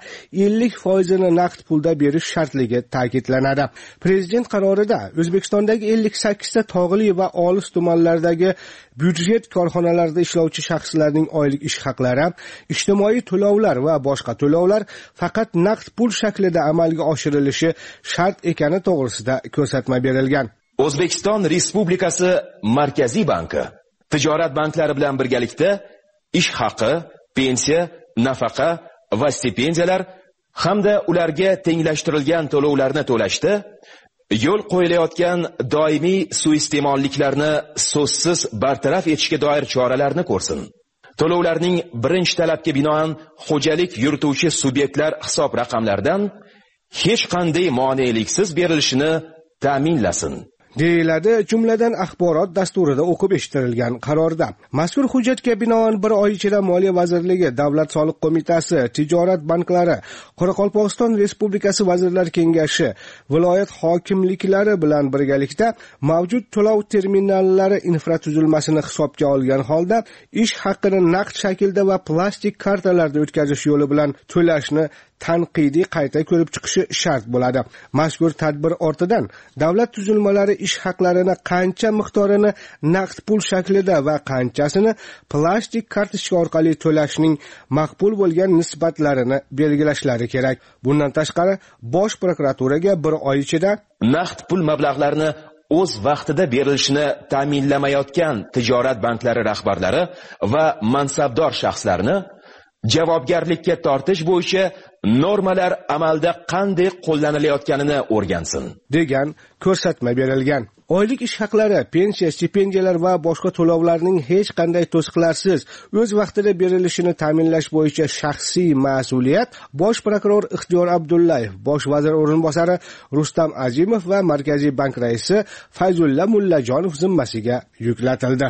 50% naqd pulda berish shartligi ta'kidlanadi. Prezident qarorida O'zbekistondagi 58 ta tog'li va olis tumanlardagi byudjet korxonalarida ishlovchi shaxslarning oylik ish haqlari, ijtimoiy to'lovlar va boshqa to'lovlar faqat naqd pul shaklida amalga oshirilishi shart ekani to'g'risida ko'rsatma berilgan. O'zbekiston Respublikasi Markaziy banki tijorat banklari bilan birgalikda ish haqi, pensiya, nafaqa va stipendiyalar hamda ularga tenglashtirilgan to'lovlarni to'lashda yo'l qo'yilayotgan doimiy suiiste'molliklarni so'zsiz bartaraf etishga doir choralarni ko'rsin. To'lovlarning birinchi talabga binoan xo'jalik yurituvchi subyektlar hisob raqamlaridan hech qanday moneliksiz berilishini ta'minlasin. deyiladi jumladan axborot dasturida o'qib eshittirilgan qarorda. Mazkur hujjatga binoan bir oy ichida Moliya vazirligi, Davlat soliq qo'mitasi, tijorat banklari, Qoraqalpog'iston Respublikasi Vazirlar kengashi, viloyat hokimliklari bilan birgalikda mavjud to'lov terminallari infratuzilmasini hisobga olgan holda ish haqini naqd shaklda va plastik kartalarda o'tkazish yo'li bilan to'lashni tanqidiy qayta ko'rib chiqishi shart bo'ladi. Mazkur tadbir ortidan davlat tuzilmalari ish haqlarini qancha miqdorini naqd pul shaklida va qanchasini plastik kartochka orqali to'lashning maqbul bo'lgan nisbatlarini belgilashlari kerak. Bundan tashqari, Bosh prokuraturaga bir oy ichida naqd pul mablag'larini o'z vaqtida berilishini ta'minlamayotgan tijorat banklari rahbarlari va mansabdor shaxslarni javobgarlikka tortish bo'yicha normalar amalda qanday qo'llanilayotganini o'rgansin degan ko'rsatma berilgan. Oylik ish haqlari, pensiya, stipendiyalar va boshqa to'lovlarning hech qanday to'siqlarsiz o'z vaqtida berilishini ta'minlash bo'yicha shaxsiy mas'uliyat Bosh prokuror Ixtiyor Abdullayev, Bosh vazir o'rinbosari Rustam Azimov va Markaziy bank raisi Fayzulla Mullajonov zimmasiga yuklatildi.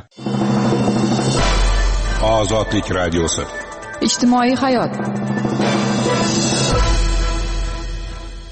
Ozodlik radiosi. Ijtimoiy hayot.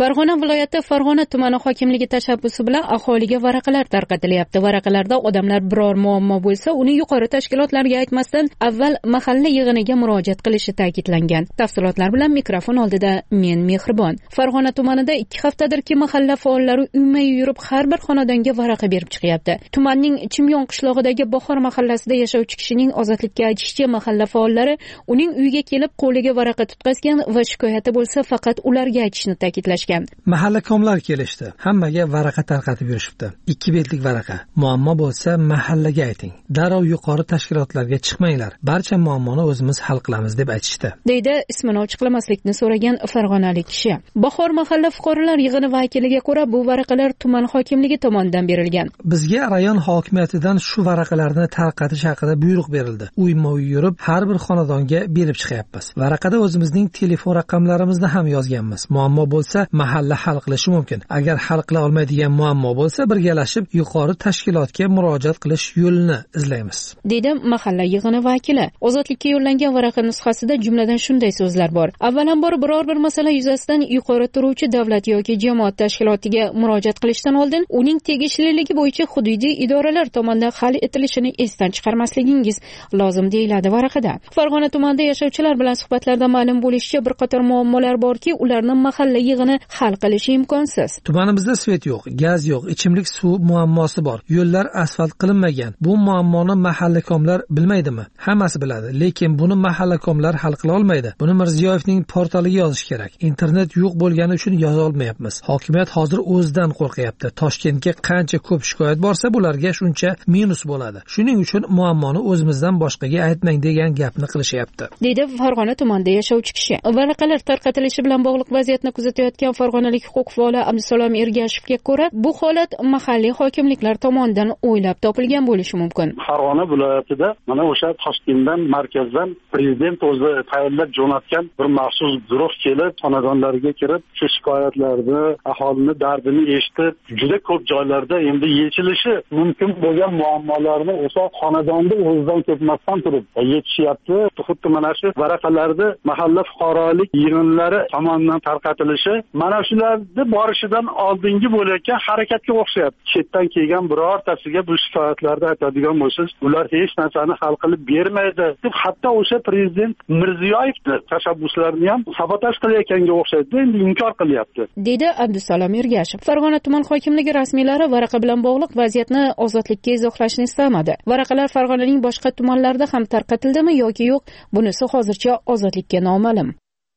Farg'ona viloyati Farg'ona tumani hokimligi tashabbusi bilan aholiga varaqalar tarqatilyapti. Varaqalarda odamlar biror muammo bo'lsa, uni yuqori tashkilotlarga aytmasdan avval mahalla yig'iniga murojaat qilishi ta'kidlangan. Tafsilotlar bilan mikrofon oldida men Mehribon. Farg'ona tumanida 2 haftadirki mahalla faollari uyma yurib har bir xonadonga varaqa berib chiqyapti. Tumanning Chimyon qishlog'idagi Bahor mahallasida yashovchi kishining ozodlikka aytishicha, mahalla faollari uning uyiga kelib qo'liga varaqa tutqazgan va shikoyati bo'lsa faqat ularga aytishni ta'kidlashgan. Mahallakomlar kelishdi. Hammaga varaqa tarqatib yurishibdi. 2 betlik varaqa. Muammo bo'lsa mahallaga ayting. Darrov yuqori tashkilotlarga chiqmanglar. Barcha muammoni o'zimiz hal qilamiz deb aytishdi. Deydi ismini ochiqlamaslikni so'ragan farg'onalik kishi. Bahor mahalla fuqarolar yig'ini vakiliga ko'ra, bu varaqalar tuman hokimligi tomonidan berilgan. Bizga rayon hokimiyatidan shu varaqalarni tarqatish haqida buyruq berildi. Uyma-uy yurib, har bir xonadonga berib chiqyapmiz. Varaqada o'zimizning telefon raqamlarimizni ham yozganmiz. Muammo bo'lsa, mahalla hal qilishi mumkin. Agar hal qila olmaydigan muammo bo'lsa, birgalashib yuqori tashkilotga murojaat qilish yo'lini izlaymiz. Dedi mahalla yig'ini vakili. Ozodlikka yo'llangan varaqa nusxasida jumladan shunday so'zlar bor. Avvalambor biror bir masala yuzasidan yuqori turuvchi davlat yoki jamoat tashkilotiga murojaat qilishdan oldin uning tegishliligi bo'yicha hududiy idoralar tomonidan hal etilishini esdan chiqarmasligingiz lozim deyiladi varaqada. Farg'ona tumanida yashovchilar bilan suhbatlarda ma'lum bo'lishicha, bir qator muammolar borki, ularni mahalla yig'ini hal qilishi imkonsiz. Tumanimizda svet yo'q, gaz yo'q, ichimlik suv muammosi bor. Yo'llar asfalt qilinmagan. Bu muammoni mahallakomlar bilmaydimi? Hammasi biladi, lekin buni mahallakomlar hal qila olmaydi. Buni Mirziyoyevning portaliga yozish kerak. Internet yo'q bo'lgani uchun yoza olmayapmiz. Hokimiyat hozir o'zidan qo'rqyapti. Toshkentga qancha ko'p shikoyat borsa, bularga shuncha minus bo'ladi. Shuning uchun muammoni o'zimizdan boshqaga aytmang degan gapni qilishyapti. Deydi Farg'ona tumanida yashovchi kishi. Varaqalar tarqatilishi bilan bog'liq vaziyatni kuzatayotgan farg'onalik huquq faoli Abdusalom Ergashevga ko'ra, bu holat mahalliy hokimliklar tomonidan o'ylab topilgan bo'lishi mumkin. Farg'ona viloyatida mana o'sha Toshkentdan markazdan prezident o'zi tayyorlab jo'natgan bir maxsus guruh kelib, xonadonlarga kirib, shu shikoyatlarni, aholini dardini eshitib, juda ko'p joylarda endi yechilishi mumkin bo'lgan muammolarni o'sha xonadonda o'zidan ketmasdan turib yechishyapti. Xuddi mana shu varaqalarni mahalla fuqarolik yig'inlari tomonidan tarqatilishi mana shularni borishidan oldingi bo'layotgan harakatga o'xshayapti. Chetdan kelgan birortasiga bu shikoyatlarni aytadigan bo'lsangiz, ular hech narsani hal qilib bermaydi deb hatto o'sha prezident Mirziyoyevni tashabbuslarini ham sabotaj qilayotganga o'xshaydi, endi inkor qilyapti. Dedi Abdusalom Ergashev. Farg'ona tuman hokimligi rasmiylari varaqa bilan bog'liq vaziyatni ozodlikka izohlashni istamadi. Varaqalar Farg'onaning boshqa tumanlarida ham tarqatildimi yoki yo'q, bunisi hozircha ozodlikka noma'lum.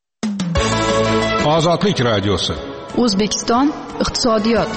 Ozodlik radiosi. O'zbekiston iqtisodiyot.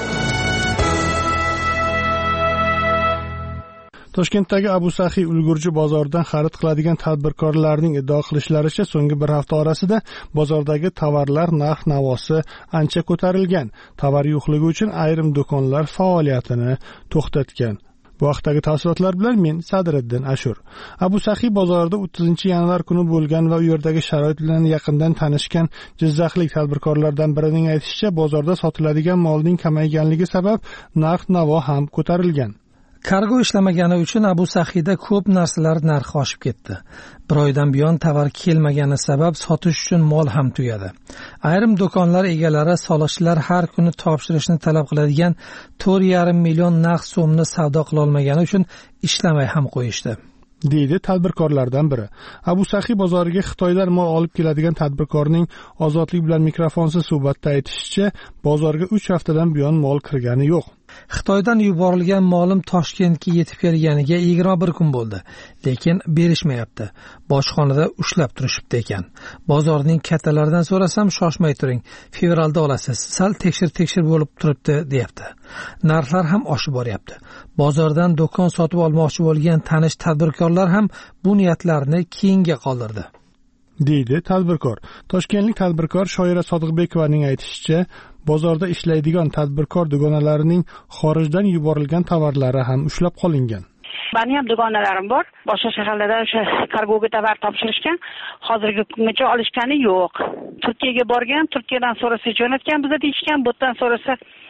Toshkentdagi Abu Saxiy ulgurji bozoridan xarid qiladigan tadbirkorlarning iddao qilishlaricha, so'nggi bir hafta orasida bozordagi tovarlar narx-navosi ancha ko'tarilgan. Tovar yo'qligi uchun ayrim do'konlar faoliyatini to'xtatgan. Bu haqdagi tafsilotlar bilan men Sadriddin Ashur. Abu Saxiy bozorida 30-yanvar kuni bo'lgan va u yerdagi sharoit bilan yaqindan tanishgan jizzaxlik tadbirkorlardan birining aytishicha, bozorda sotiladigan molning kamayganligi sabab narx-navo ham ko'tarilgan. Kargo ishlamagani uchun Abu Saxiyda ko'p narsalar narxi oshib ketdi. Bir oydan buyon tovar kelmagani sabab sotish uchun mol ham tugadi. Ayrim do'konlar egalari soliqchilar har kuni topshirishni talab qiladigan 4,5 million naqd so'mni savdo qila olmagani uchun ishlamay ham qo'yishdi. deydi tadbirkorlardan biri. Abu Saxiy bozoriga Xitoydan mol olib keladigan tadbirkorning Ozodlik bilan mikrofonsiz suhbatda aytishicha, bozorga 3 haftadan buyon mol kirgani yo'q. Xitoydan yuborilgan molim Toshkentga yetib kelganiga 21 kun bo'ldi, lekin berishmayapti. Bojxonada ushlab turishibdi ekan. Bozorning kattalaridan so'rasam, shoshmay turing, fevralda olasiz, sal tekshir bo'lib turibdi, deyapti. Narxlar ham oshib boryapti. Bozordan do'kon sotib olmoqchi bo'lgan tanish tadbirkorlar ham bu niyatlarini keyinga qoldirdi, deydi tadbirkor. Toshkentlik tadbirkor Shoira Sodiqbekovaning aytishicha, bozorda ishlaydigan tadbirkor dugonalarining xorijdan yuborilgan tovarlari ham ushlab qolingan. Meni ham dugonalarim bor. Boshqa shaharlarda o'sha kargoga tovar topshirishgan. Hozirgi kungacha olishgani yo'q. Turkiyaga borgan, Turkiyadan so'rasa jo'natgan, bizga deyishgan, bu yerdan so'rasa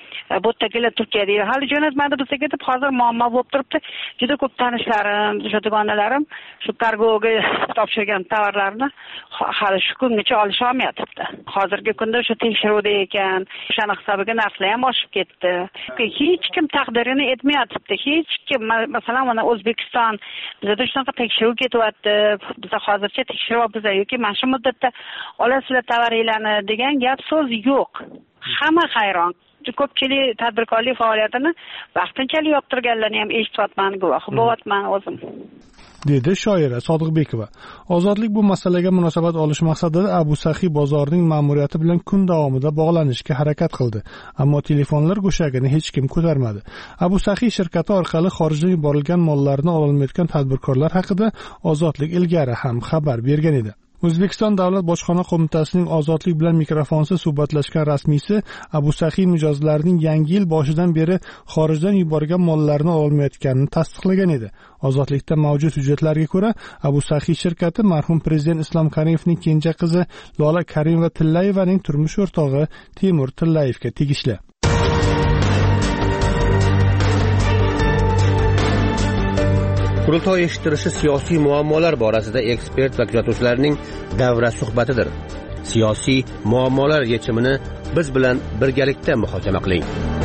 bu yerda kelib Turkiyada hali jo'natmadi bizga ketib hozir muammo bo'lib turibdi. Juda ko'p tanishlarim, o'sha dugonalarim shu kargoga topshirgan tovarlarni hali shu kungacha olisha olmayapti. Hozirgi kunda o'sha tekshiruvda ekan, o'shani hisobiga narxlar ham oshib ketdi. Hech kim taqdirini aytmayapti. Hech kim, masalan, mana O'zbekiston bizda shunaqa tekshiruv ketyapti. Biz hozircha tekshiryapmiz yoki mana shu muddatda olasizlar tovaringlarni degan gap so'z yo'q. Hamma hayron. Ko'pchilik tadbirkorlik faoliyatini vaqtinchalik yoptirganlarni ham eshityapman, guvoh bo'lyapman o'zim. dedi shoira Sodiqbekova. Ozodlik bu masalaga munosabat olish maqsadida Abu Saxiy bozorining ma'muriyati bilan kun davomida bog'lanishga harakat qildi, ammo telefonlar go'shagini hech kim ko'tarmadi. Abu Saxiy shirkati orqali xorijdan yuborilgan mollarni ololmayotgan tadbirkorlar haqida Ozodlik ilgari ham xabar bergan edi. O'zbekiston Davlat bojxona qo'mitasining Ozodlik bilan mikrofonsiz suhbatlashgan rasmiysi Abu Saxiy mijozlarining yangi yil boshidan beri xorijdan yuborgan mollarini olmayotganini tasdiqlagan edi. Ozodlikda mavjud hujjatlarga ko'ra, Abu Saxiy shirkati marhum prezident Islom Karimovning kenja qizi Lola Karimova Tillayevaning turmush o'rtog'i Temur Tillayevga tegishli. Qurultoy eshittirishi siyosiy muammolar borasida ekspert va kuzatuvchilarning davra suhbatidir. Siyosiy muammolar yechimini biz bilan birgalikda muhokama qiling.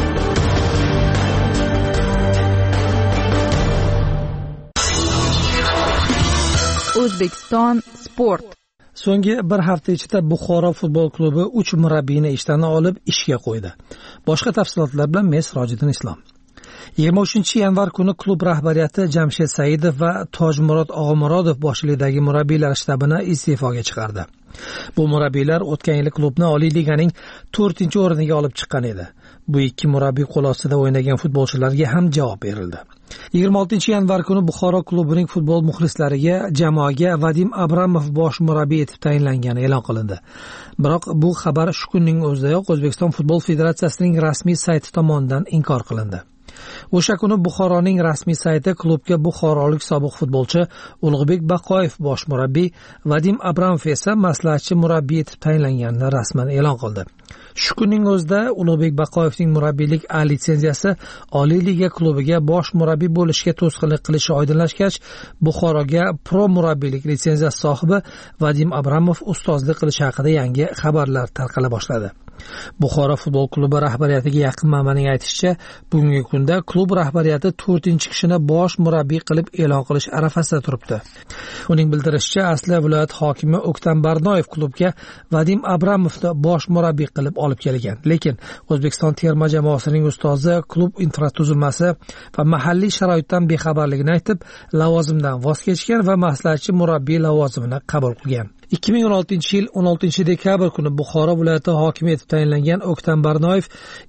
O'zbekiston sport. So'nggi bir hafta ichida Buxoro futbol klubi 3 murabbiyni ishdan olib ishga qo'ydi. Boshqa tafsilotlar bilan men Sirojiddin Islom. 23 yanvar kuni klub rahbariyati Jamshid Saidov va Tojmurod Og'omurodov boshchiligidagi murabbiylar shtabini iste'foga chiqardi. Bu murabbiylar o'tgan yil klubni Oliy liganing 4-o'rniga olib chiqqan edi. Bu ikki murabbiy qo'l ostida o'ynagan futbolchilarga ham javob berildi. 26 yanvar kuni Buxoro klubining futbol muxlislariga jamoaga Vadim Abramov bosh murabbiy etib tayinlangani e'lon qilindi. Biroq bu xabar shu kunning o'zidayoq O'zbekiston futbol federatsiyasining rasmiy sayti tomonidan inkor qilindi. O'sha kuni Buxoroning rasmiy sayti klubga buxorolik sobiq futbolchi Ulug'bek Baqoyev bosh murabbiy, Vadim Abramov esa maslahatchi murabbiy etib tayinlanganini rasman e'lon qildi. Shu kunning o'zida Ulug'bek Baqoyevning murabbiylik A litsenziyasi Oliy liga klubiga bosh murabbiy bo'lishga to'sqinlik qilishi oydinlashgach, Buxoroga pro murabbiylik litsenziyasi sohibi Vadim Abramov ustozlik qilishi haqida yangi xabarlar tarqala boshladi. Buxoro futbol klubi rahbariyatiga yaqin manbaning aytishicha, bugungi kunda klub rahbariyati 4-kishini bosh murabbiy qilib e'lon qilish arafasida turibdi. Uning bildirishicha, asli viloyat hokimi O'ktam Barnoyev klubga Vadim Abramovni bosh murabbiy qilib olib kelgan. Lekin O'zbekiston terma jamoasining ustozi klub infratuzilmasi va mahalliy sharoitdan bexabarligini aytib, lavozimdan voz kechgan va maslahatchi murabbiy lavozimini qabul qilgan. 2016-yil 16-dekabr kuni Buxoro viloyati hokimi etib tayinlangan O'ktam Barnoyev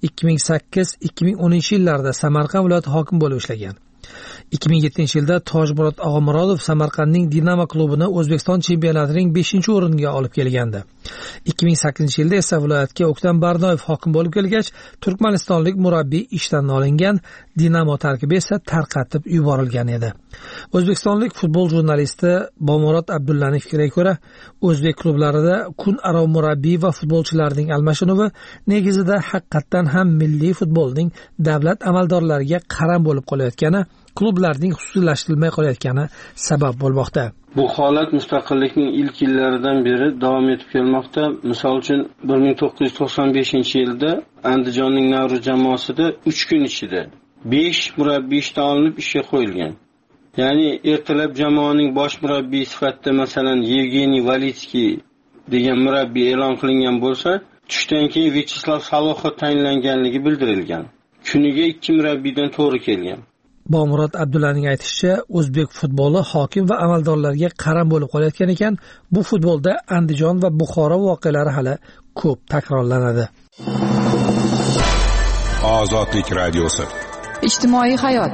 2008-2010 yillarda Samarqand viloyati hokimi bo'lib ishlagan. 2007-yilda Tojmurod Og'omurodov Samarqandning Dinamo klubini O'zbekiston chempionatining 5-o'rniga olib kelgandi. 2008-yilda esa viloyatga O'ktam Barnoyev hokim bo'lib kelgach, turkmanistonlik murabbiy ishdan olingan, Dinamo tarkibi esa tarqatib yuborilgan edi. O'zbekistonlik futbol jurnalisti Bomurod Abdullaning fikriga ko'ra, o'zbek klublarida kun aro murabbiy va futbolchilarning almashinuvi negizida haqiqatan ham milliy futbolning davlat amaldorlariga qaram bo'lib qolayotgani, klublarning xususiylashtirilmay qolayotgani sabab bo'lmoqda. Bu holat mustaqillikning ilk yillaridan beri davom etib kelmoqda. Misol uchun 1995-yilda Andijonning Navruz jamoasida 3 kun ichida 5 murabbiy ishdan olinib ishga qo'yilgan. Ya'ni ertalab jamoaning bosh murabbiyi sifatida masalan Yevgeniy Valitskiy degan murabbiy e'lon qilingan bo'lsa, tushdan keyin Vyacheslav Salohov tayinlanganligi bildirilgan. Kuniga 2 murabbiydan to'g'ri kelgan. Bomurod Abdullaning aytishicha, o'zbek futboli hokim va amaldorlarga qaram bo'lib qolayotgan ekan, bu futbolda Andijon va Buxoro voqealari hali ko'p takrorlanadi. Ozodlik radiosi. Ijtimoiy hayot.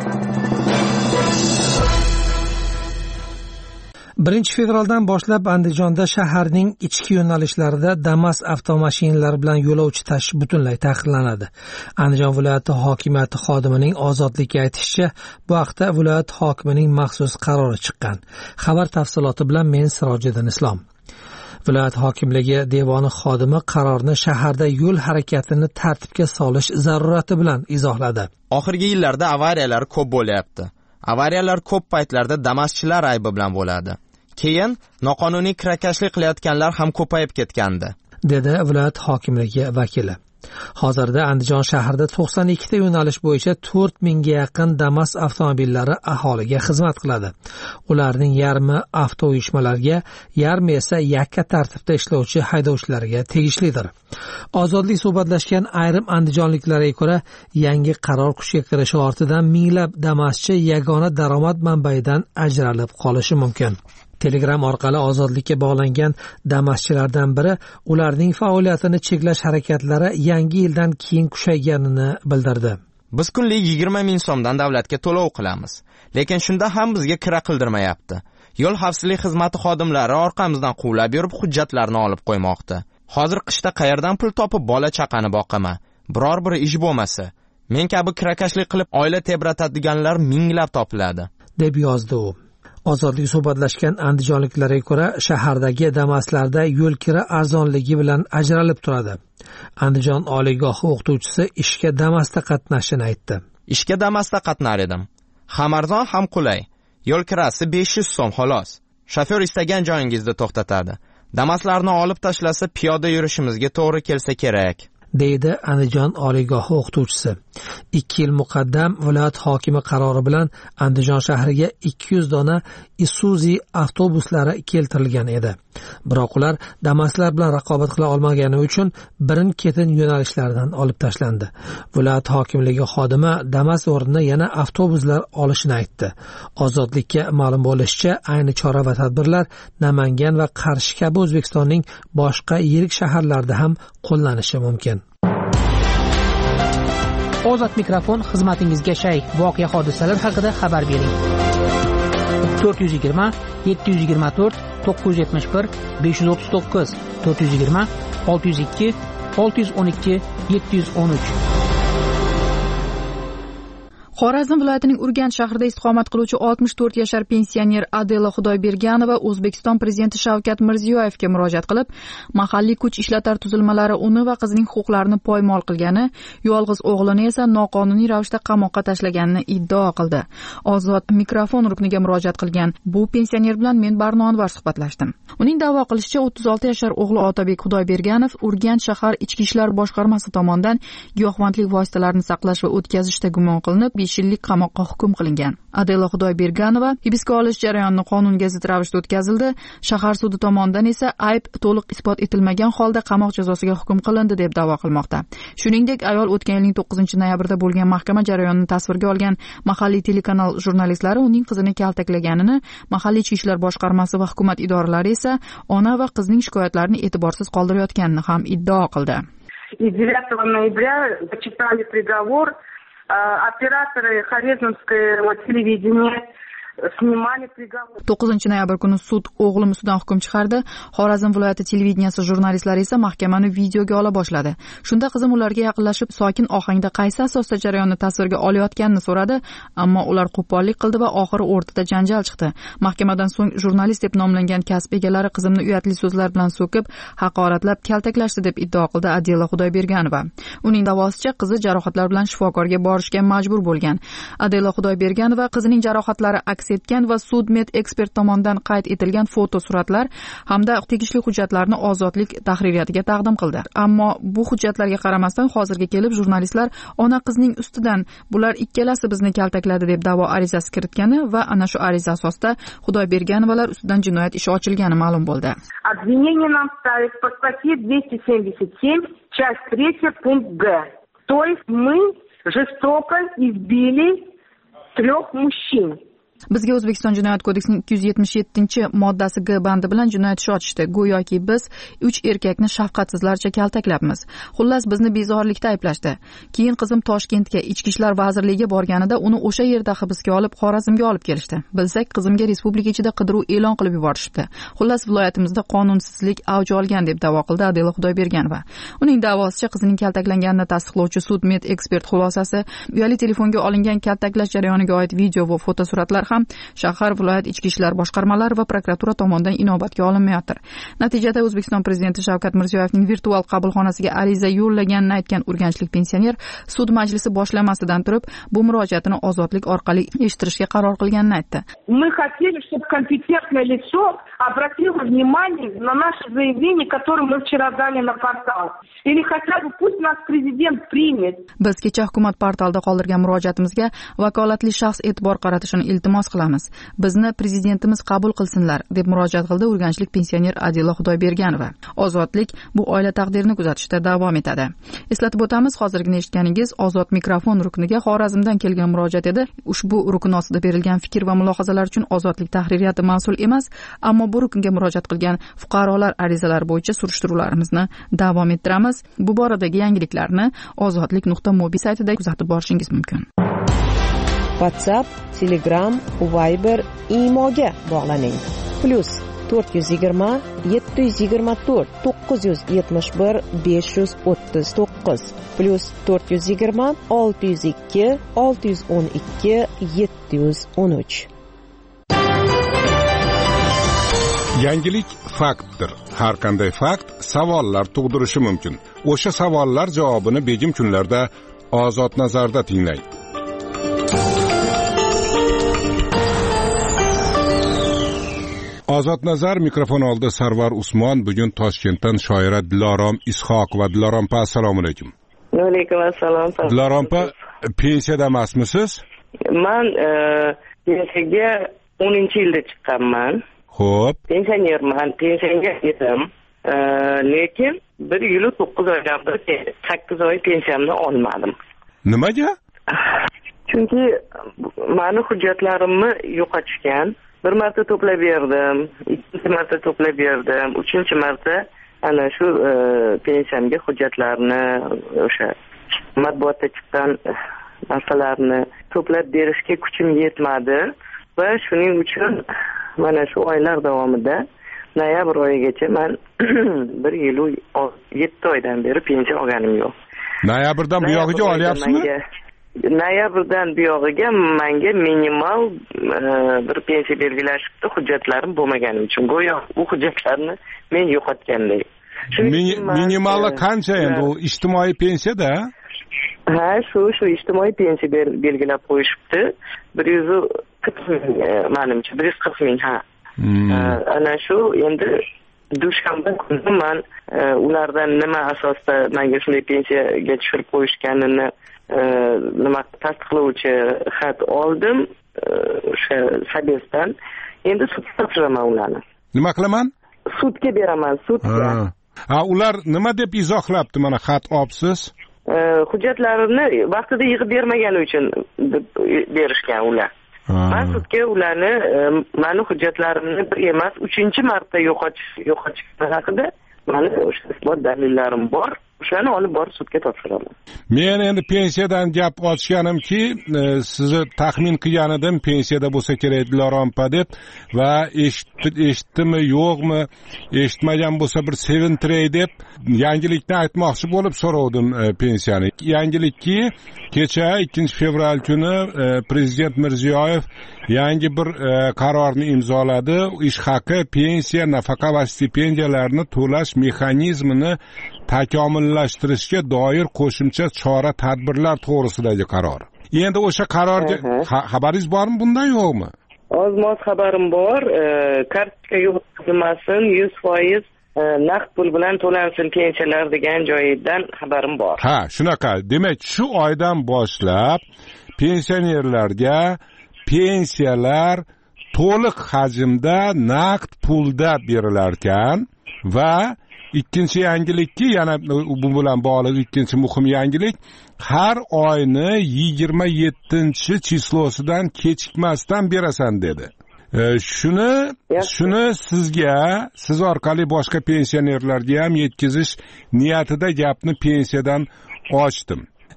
1 fevraldan boshlab Andijonda shaharning ichki yo'nalishlarida Damas avtomashinalari bilan yo'lovchi tashish butunlay taqiqlanadi. Andijon viloyati hokimiyati xodimining Ozodlikka aytishicha, bu haqda viloyat hokimining maxsus qarori chiqqan. Xabar tafsiloti bilan men Sirojiddin Islom. Viloyat hokimligi devoni xodimi qarorni shaharda yo'l harakatini tartibga solish zarurati bilan izohladi. Oxirgi yillarda avariyalar ko'p bo'lyapti. Avariyalar ko'p paytlarda Damas'chilar aybi bilan bo'ladi. Keyin noqonuniy kirakashlik qilayotganlar ham ko'payib ketgandi, dedi viloyat hokimligi vakili. Hozirda Andijon shahrida 92 ta yo'nalish bo'yicha 4000 ga yaqin Damas avtomobillari aholiga xizmat qiladi. Ularning yarmi avtouyushmalarga, yarmi esa yakka tartibda ishlovchi haydovchilarga tegishlidir. Ozodlik suhbatlashgan ayrim andijonliklarga ko'ra, yangi qaror kuchga kirishi ortidan minglab Damaschi yagona daromad manbaidan ajralib qolishi mumkin. Telegram orqali ozodlikka bog'langan Damaschilardan biri ularning faoliyatini cheklash harakatlari yangi yildan keyin kuchayganini bildirdi. Biz kunlik 20 ming so'mdan davlatga to'lov qilamiz, lekin shunda ham bizga kira qildirmayapti. Yo'l xavfsizlik xizmati xodimlari orqamizdan quvlab yurib hujjatlarni olib qo'ymoqda. Hozir qishda qayerdan pul topib bola chaqani boqaman? Biror bir ish bo'lmasa, men kabi kirakashlik qilib oila tebratadiganlar minglab topiladi, deb yozdi u. Ozodlik suhbatlashgan andijonliklarga ko'ra, shahardagi Damaslarda yo'l kira arzonligi bilan ajralib turadi. Andijon oliygohi o'qituvchisi ishga Damasda qatnashini aytdi. Ishga Damasda qatnar edim. Ham arzon, ham qulay. Yo'l kirasi 500 so'm xolos. Shofyor istagan joyingizda to'xtatadi. Damaslarni olib tashlasa piyoda yurishimizga to'g'ri kelsa kerak, deydi Andijon oliygohi o'qituvchisi. 2 yil muqaddam viloyat hokimi qarori bilan Andijon shahriga 200 dona Isuzu avtobuslari keltirilgan edi. Biroq ular Damaslar bilan raqobat qila olmagani uchun birin-ketin yo'nalishlardan olib tashlandi. Viloyat hokimligi xodimi Damas o'rnida yana avtobuslar olishini aytdi. Ozodlikka ma'lum bo'lishicha, ayni chora va tadbirlar Namangan va Qarshi kabi O'zbekistonning boshqa yirik shaharlarida ham qo'llanishi mumkin. Ozod mikrofon xizmatingizga shay. Voqea hodisalar haqida xabar bering. 420 724 971 539 420 602 612 713. Xorazm viloyatining Urganch shahrida istiqomat qiluvchi 64 yashar pensioner Adela Xudoyberganova O'zbekiston prezidenti Shavkat Mirziyoyevga murojaat qilib, mahalliy kuch ishlatar tuzilmalari uni va qizining huquqlarini poymol qilgani, yolg'iz o'g'lini esa noqonuniy ravishda qamoqqa tashlaganini iddao qildi. Ozod mikrofon rukniga murojaat qilgan bu pensioner bilan men Barno Anvar suhbatlashdim. Uning da'vo qilishicha, 36 yashar o'g'li Otabek Xudoyberganov Urganch shahar ichki ishlar boshqarmasi tomonidan giyohvandlik vositalarini saqlash va o'tkazishda gumon qilinib 5 yillik qamoqqa hukm qilingan. Adela Xudoyberganova hibsga olish jarayoni qonunga zid ravishda o'tkazildi. Shahar sudi tomonidan esa ayb to'liq isbot etilmagan holda qamoq jazosiga hukm qilindi deb da'vo qilmoqda. Shuningdek, ayol o'tgan yilning 9-noyabrda bo'lgan mahkama jarayonini tasvirga olgan mahalliy telekanal jurnalistlari uning qizini kaltaklaganini, mahalliy ichki ishlar boshqarmasi va hukumat idoralari esa ona va qizning shikoyatlarini e'tiborsiz qoldirayotganini ham iddao qildi. 9 ноября зачитали приговор. Операторы Хорезмского телевидения sнимали приговор. 9-noyabr kuni sud o'g'lim ustidan hukm chiqardi. Xorazm viloyati televideniyasi jurnalistlari esa mahkamani videoga ola boshladi. Shunda qizim ularga yaqinlashib, sokin ohangda qaysi asosda jarayonni tasvirga olayotganini so'radi, ammo ular qo'pollik qildi va oxiri o'rtada janjal chiqdi. Mahkamadan so'ng jurnalist deb nomlangan kasb egalari qizimni uyatli so'zlar bilan so'kib, haqoratlab, kaltaklashdi deb iddao qildi Adela Xudoyberganova. Uning da'vosicha, qizi jarohatlar bilan shifokorga borishga majbur bo'lgan. Adela Xudoyberganova qizining jarohatlari aks etgan va sud-med ekspert tomonidan qayd etilgan foto suratlar hamda tegishli hujjatlarni Ozodlik tahririyatiga taqdim qildi. Ammo bu hujjatlarga qaramasdan hozirga kelib jurnalistlar ona qizning ustidan bular ikkalasi bizni kaltakladi deb da'vo arizasi kiritgani va ana shu ariza asosida Xudoyberganovalar ustidan jinoyat ishi ochilgani ma'lum bo'ldi. Обвинение нам ставят по статье 277, часть 3, пункт Г. То есть мы жестоко избили 3 мужчин. Bizga O'zbekiston Jinoyat kodeksining 277-moddasi G bandi bilan jinoyat ishi ochishdi. Go'yoki biz 3 erkakni shafqatsizlarcha kaltaklabmiz. Xullas bizni bezorilikda ayblashdi. Keyin qizim Toshkentga Ichki ishlar vazirligiga borganida uni o'sha yerda hibsga olib Xorazmga olib kelishdi. Bilsak, qizimga respublika ichida qidiruv e'lon qilib yuborishdi. Xullas viloyatimizda qonunsizlik avj olgan deb da'vo qildi Adela Xudoyberganova. Uning da'vosicha qizining kaltaklanganini tasdiqlovchi sud-med ekspert xulosasi, uyali telefonga olingan kaltaklash jarayoniga oid video va fotosuratlar ham shahar, viloyat ichki ishlar boshqarmalari va prokuratura tomonidan inobatga olinmayotir. Natijada O'zbekiston Prezidenti Shavkat Mirziyoyevning virtual qabulxonasiga ariza yo'llaganini aytgan urganchlik pensioner sud majlisi boshlamasidan turib bu murojaatini ozodlik orqali eshittirishga qaror qilganini aytdi. Мы хотели, чтобы компетентное лицо обратило внимание на наше заявление, которое мы вчера дали на портал. Или хотя бы пусть нас президент примет. Biz kecha hukumat portalida qoldirgan murojaatimizga vakolatli shaxs e'tibor qaratishini iltimos qilamiz. Bizni prezidentimiz qabul qilsinlar, deb murojaat qildi urganchlik pensioner Adila Xudoyberganova. Ozodlik bu oila taqdirini kuzatishda davom etadi. Eslatib o'tamiz, hozirgina eshitganingiz Ozod mikrofon rukniga Xorazmdan kelgan murojaat edi. Ushbu rukn ostida berilgan fikr va mulohazalar uchun Ozodlik tahririyati mas'ul emas, ammo bu ruknga murojaat qilgan fuqarolar arizalari bo'yicha surishtiruvlarimizni davom ettiramiz. Bu boradagi yangiliklarni ozodlik.mobi saytida kuzatib borishingiz mumkin. WhatsApp, Telegram, Viber, Imoga bog'laning. +420 724 971 539 +420 602 612 713. Yangilik faktdir. Har qanday fakt savollar tug'dirishi mumkin. O'sha savollar javobini begim kunlarda Ozod nazarda tinglang. Ozod nazar mikrofon oldi Sarvar Usmon. Bugun Toshkentdan shoira Dilorom Ishoqova. Dilorom pa, assalomu alaykum. Va alaykum assalom. Dilorom pa, pensiyada emasmisiz? Men pensiyaga 10-yilda chiqqanman. Xo'p. Pensionerman, pensiyaga yetim. Lekin 1 yil 9 oydan beri 8 oy pensiyamni olmadim. Nimaga? Chunki meni hujjatlarimni yo'qotishgan. Bir marta to'plab berdim, ikkinchi marta to'plab berdim, uchinchi marta ana shu pensiyamga hujjatlarni, o'sha matbuotda chiqqan narsalarni to'plab berishga kuchim yetmadi va shuning uchun mana shu oylar davomida noyabr oyigacha men 1 yil 7 oydan beri pensiya olganim yo'q. Noyabrdan bu yog'iga olyapsizmi? Noyabrdan bu yog'iga menga minimal bir pensiya belgilashibdi, hujjatlarim bo'lmaganim uchun. Go'yo bu hujjatlarni men yo'qotganday. Minimali qancha endi u ijtimoiy pensiyada? Ha, shu ijtimoiy pensiya belgilab qo'yishibdi. 140 ming, menimcha 140 ming, ha. Ana shu endi dushanba kuni men ulardan nima asosda menga shunday pensiyaga tushirib qo'yishganini nima tasdiqlovchi xat oldim o'sha Sabesdan. Endi sudga topshiraman ularni. Nima qilaman? Sudga beraman, sudga. Ha, ular nima deb izohlabdi mana xat olibsiz? Hujjatlarimni vaqtida yig'ib bermagani uchun berishgan ular. Men sudga ularni meni hujjatlarimni bir emas, 3-marta yo'qotish haqida meni o'sha isbot dalillarim bor. O'shani olib borib sudga topshiraman. Men endi pensiyadan gap ochganimki, sizni taxmin qilgan edim, pensiyada bo'lsa kerak Dilorompa deb va eshitdimi yo'qmi, eshitmagan bo'lsa bir sevintiray deb yangilikni aytmoqchi bo'lib so'rovdim pensiyani. Yangilikki, kecha 2-fevral kuni prezident Mirziyoyev yangi bir qarorni imzoladi. Ish haqi, pensiya, nafaqa va stipendiyalarni to'lash mexanizmini takomillashtirishga doir qo'shimcha chora-tadbirlar to'g'risidagi qaror. Endi o'sha qarorga xabaringiz bormi bundan yo'qmi? Ozmoz xabarim bor. Kartochka yo'qotilmasin, 100% naqd pul bilan to'lansin pensiyalar degan joyidan xabarim bor. Ha, shunaqa. Demak, shu oydan boshlab pensionerlarga pensiyalar to'liq hajmda naqd pulda berilar ekan va ikkinchi yangilikki, yana bu bilan bog'liq ikkinchi muhim yangilik, har oyni 27-chislosidan kechikmasdan berasan dedi. Shuni sizga, siz orqali boshqa pensionerlarga ham yetkazish niyatida gapni pensiyadan ochdim.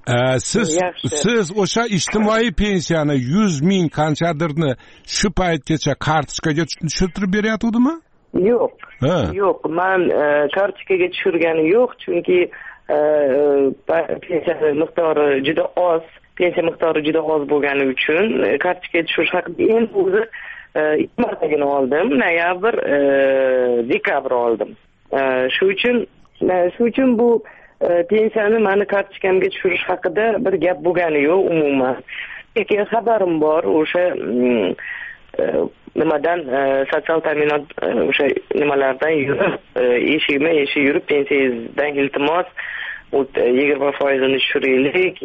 Siz o'sha ijtimoiy pensiyani 100 ming qanchadirni shu paytgacha kartochkaga tushirib beryaptimi? Yo'q. Yo'q, men kartochkaga tushirgani yo'q, chunki pensiya miqdori juda oz. pensiya miqdori juda oz bo'lgani uchun kartochkaga tushirish haqida endi o'zi 2 martagina oldim, noyabr, dekabr oldim. Shu uchun bu pensiyani mani kartochkamga tushirish haqida bir gap bo'lgani yo'q umuman. Lekin xabarim bor o'sha nimadan sotsial ta'minot o'sha nimalardan yurib, eshik yurib pensiyangizdan iltimos 20% tushiraylik,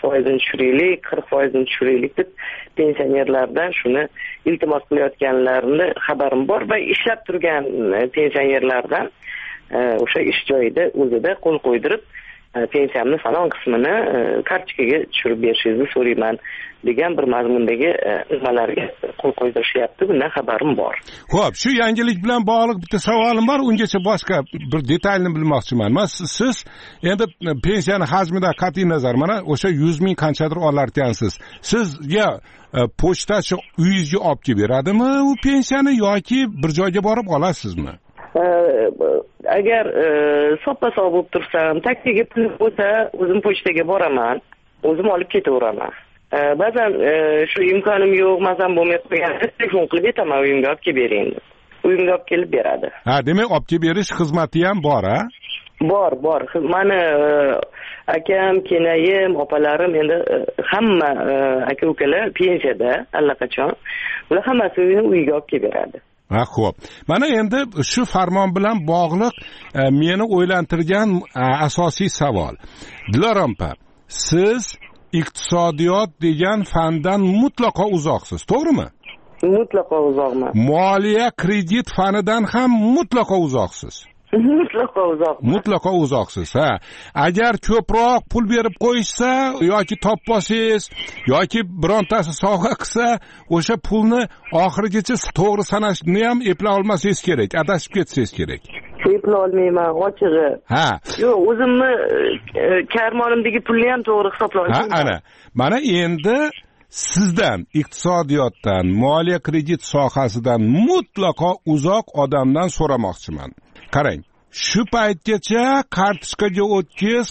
40% tushiraylik deb pensionerlardan shuni iltimos qilayotganlarini xabarim bor va ishlab turgan pensionerlardan o'sha ish joyida o'zida qo'l qo'ydirib pensiyamni falon qismini kartochkaga tushirib berishingizni so'rayman degan bir mazmundagi nimalarga qo'l qo'ydirishyapti. Bundan xabarim bor. Xo'p, shu yangilik bilan bog'liq bitta savolim bor. Ungacha boshqa bir detalni bilmoqchiman. Siz endi pensiyani hajmidan qat'iy nazar mana o'sha 100 ming qanchadir olarkansiz. Sizga pochtachi uyingizga olib kelib beradimi u pensiyani yoki bir joyga borib olasizmi? Agar soppa-sog' bo'lib tursam, taktiga pul bo'lsa, o'zim pochtaga boraman, o'zim olib ketaveraman. Ba'zan shu imkonim yo'q, mazam bo'lmay qo'yganda telefon qilib aytaman, uyimga olib kelib bering deb. Uyimga olib kelib beradi. Demak, olib kelib berish xizmati ham bor, a? Bor. Mani akam, kenayim, opalarim endi hamma aka-ukalar pensiyada allaqachon. Ular hammasi uyga olib kelib beradi. Xo'p. Mana endi shu farmon bilan bog'liq meni o'ylantirgan asosiy savol. Dilorom opa, siz iqtisodiyot degan fandan mutlaqo uzoqsiz, to'g'rimi? Mutlaqo uzoqman. Moliya, kredit fanidan ham mutlaqo uzoqsiz. Mutlaqo uzoqsiz. Agar ko'proq pul berib qo'yishsa yoki topolsangiz yoki birontasi sovg'a qilsa, o'sha pulni oxirigacha to'g'ri sanashni ham eplay olmasangiz kerak, adashib ketsangiz kerak. Eplay olmayman, ochig'i. Yo'q, o'zimni karmonimdagi pulni ham to'g'ri hisoblay olmayman. Ana. Mana endi sizdan iqtisodiyotdan, moliya kredit sohasidan mutlaqo uzoq odamdan so'ramoqchiman. Qarang, shu paytgacha kartochkaga o'tkiz,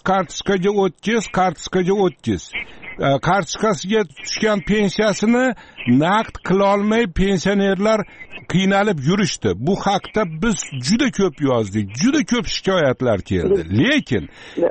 kartochkasiga tushgan pensiyasini naqd qila olmay pensionerlar qiynalib yurishdi. Bu haqda biz juda ko'p yozdik, juda ko'p shikoyatlar keldi. Lekin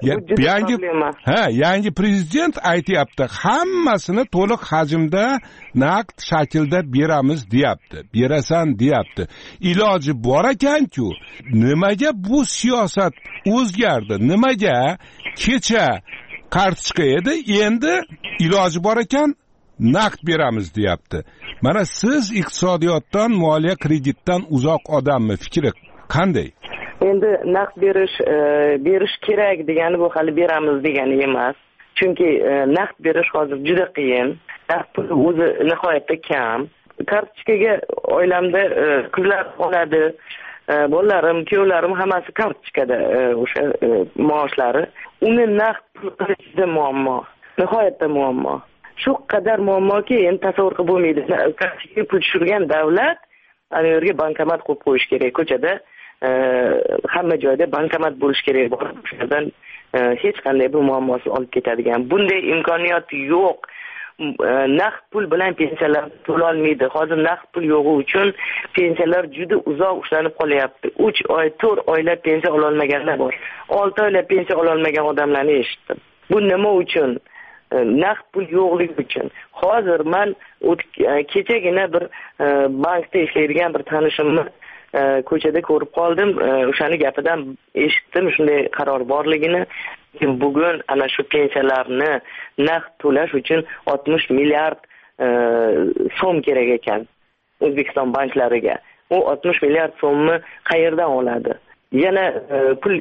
yangi prezident aytayapti, hammasini to'liq hajmda naqd shaklda beramiz deyapti, berasan deyapti. Iloji bor ekan-ku, nimaga bu siyosat o'zgardi? Nimaga kecha kartochka edi, endi iloji bor ekan naqd beramiz deyapti. Mana siz iqtisodiyotdan, moliya kreditdan uzoq odammi, fikri qanday? Endi naqd berish kerak degani bu hali beramiz degani emas. Chunki naqd berish hozir juda qiyin. Naqd pul o'zi nihoyatda kam. Kartochkaga oilamda qizlar oladi, bolalarim, kuyovlarim hammasi kartochkada o'sha maoshlari. Uni naqd pul qilishda muammo. Nihoyatda muammo. Shu qadar muammoki, endi tasavvur qilib bo'lmaydi. Kartochkaga pul tushirgan davlat ana yerga bankomat qo'yib qo'yish kerak. Ko'chada hamma joyda bankomat bo'lish kerak. O'shadan hech qanday bir muammosi olib ketadigan. Bunday imkoniyat yo'q. Naqd pul bilan pensiyalar to'la olmaydi. Hozir naqd pul yo'g'i uchun pensiyalar juda uzoq ushlanib qolyapti. 3 oy, 4 oylab pensiya ola olmaganlar bor. 6 oylab pensiya ola olmagan odamlarni eshitdim. Bu nima uchun? Naqd pul yo'qligi uchun. Hozir men kechagina bir bankda ishlaydigan bir tanishimni ko'chada ko'rib qoldim. O'shani gapidan eshitdim shunday qaror borligini. Bugun ana shu pensiyalarni naqd to'lash uchun 60 milliard so'm kerak ekan O'zbekiston banklariga. U 60 milliard so'mni qayerdan oladi? Yana pul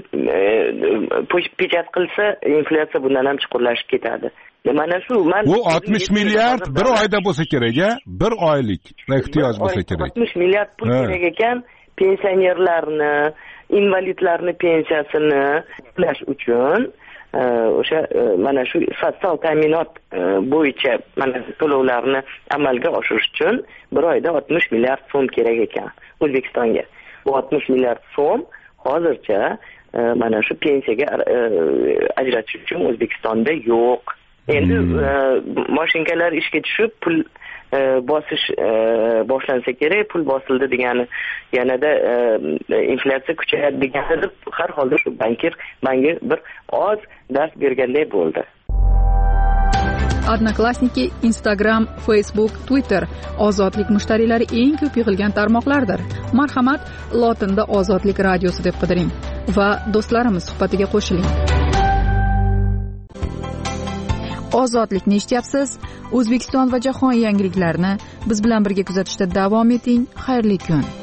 pechat qilsa, inflyatsiya bundan ham chuqurlashib ketadi. Mana shu bu 60 milliard bir oyda bo'lsa kerak-a? Bir oylik ehtiyoj bo'lsa kerak. 60 milliard pul kerak ekan pensionerlarni, invalidlarni pensiyasini to'lash uchun o'sha mana shu sotsial ta'minot bo'yicha mana to'lovlarni amalga oshirish uchun bir oyda 60 milliard so'm kerak ekan O'zbekistonga. Bu 60 milliard so'm hozircha mana shu pensiyaga ajratish uchun O'zbekistonda yo'q. endi mashinkalar ishga tushib pul bosish boshlansa kerak, pul bosildi degani yanada inflyatsiya kuchayadi degani deb har holda shu bankir menga bir oz dars berganday bo'ldi. Odnoklassniki, Instagram, Facebook, Twitter ozodlik mushtariylari eng ko'p yig'ilgan tarmoqlardir. Marhamat, lotinda ozodlik radiosi deb qidiring va do'stlarimiz suhbatiga qo'shiling. Ozodlikni eshityapsiz. O'zbekiston va jahon yangiliklarini biz bilan birga kuzatishda davom eting. Xayrli kun.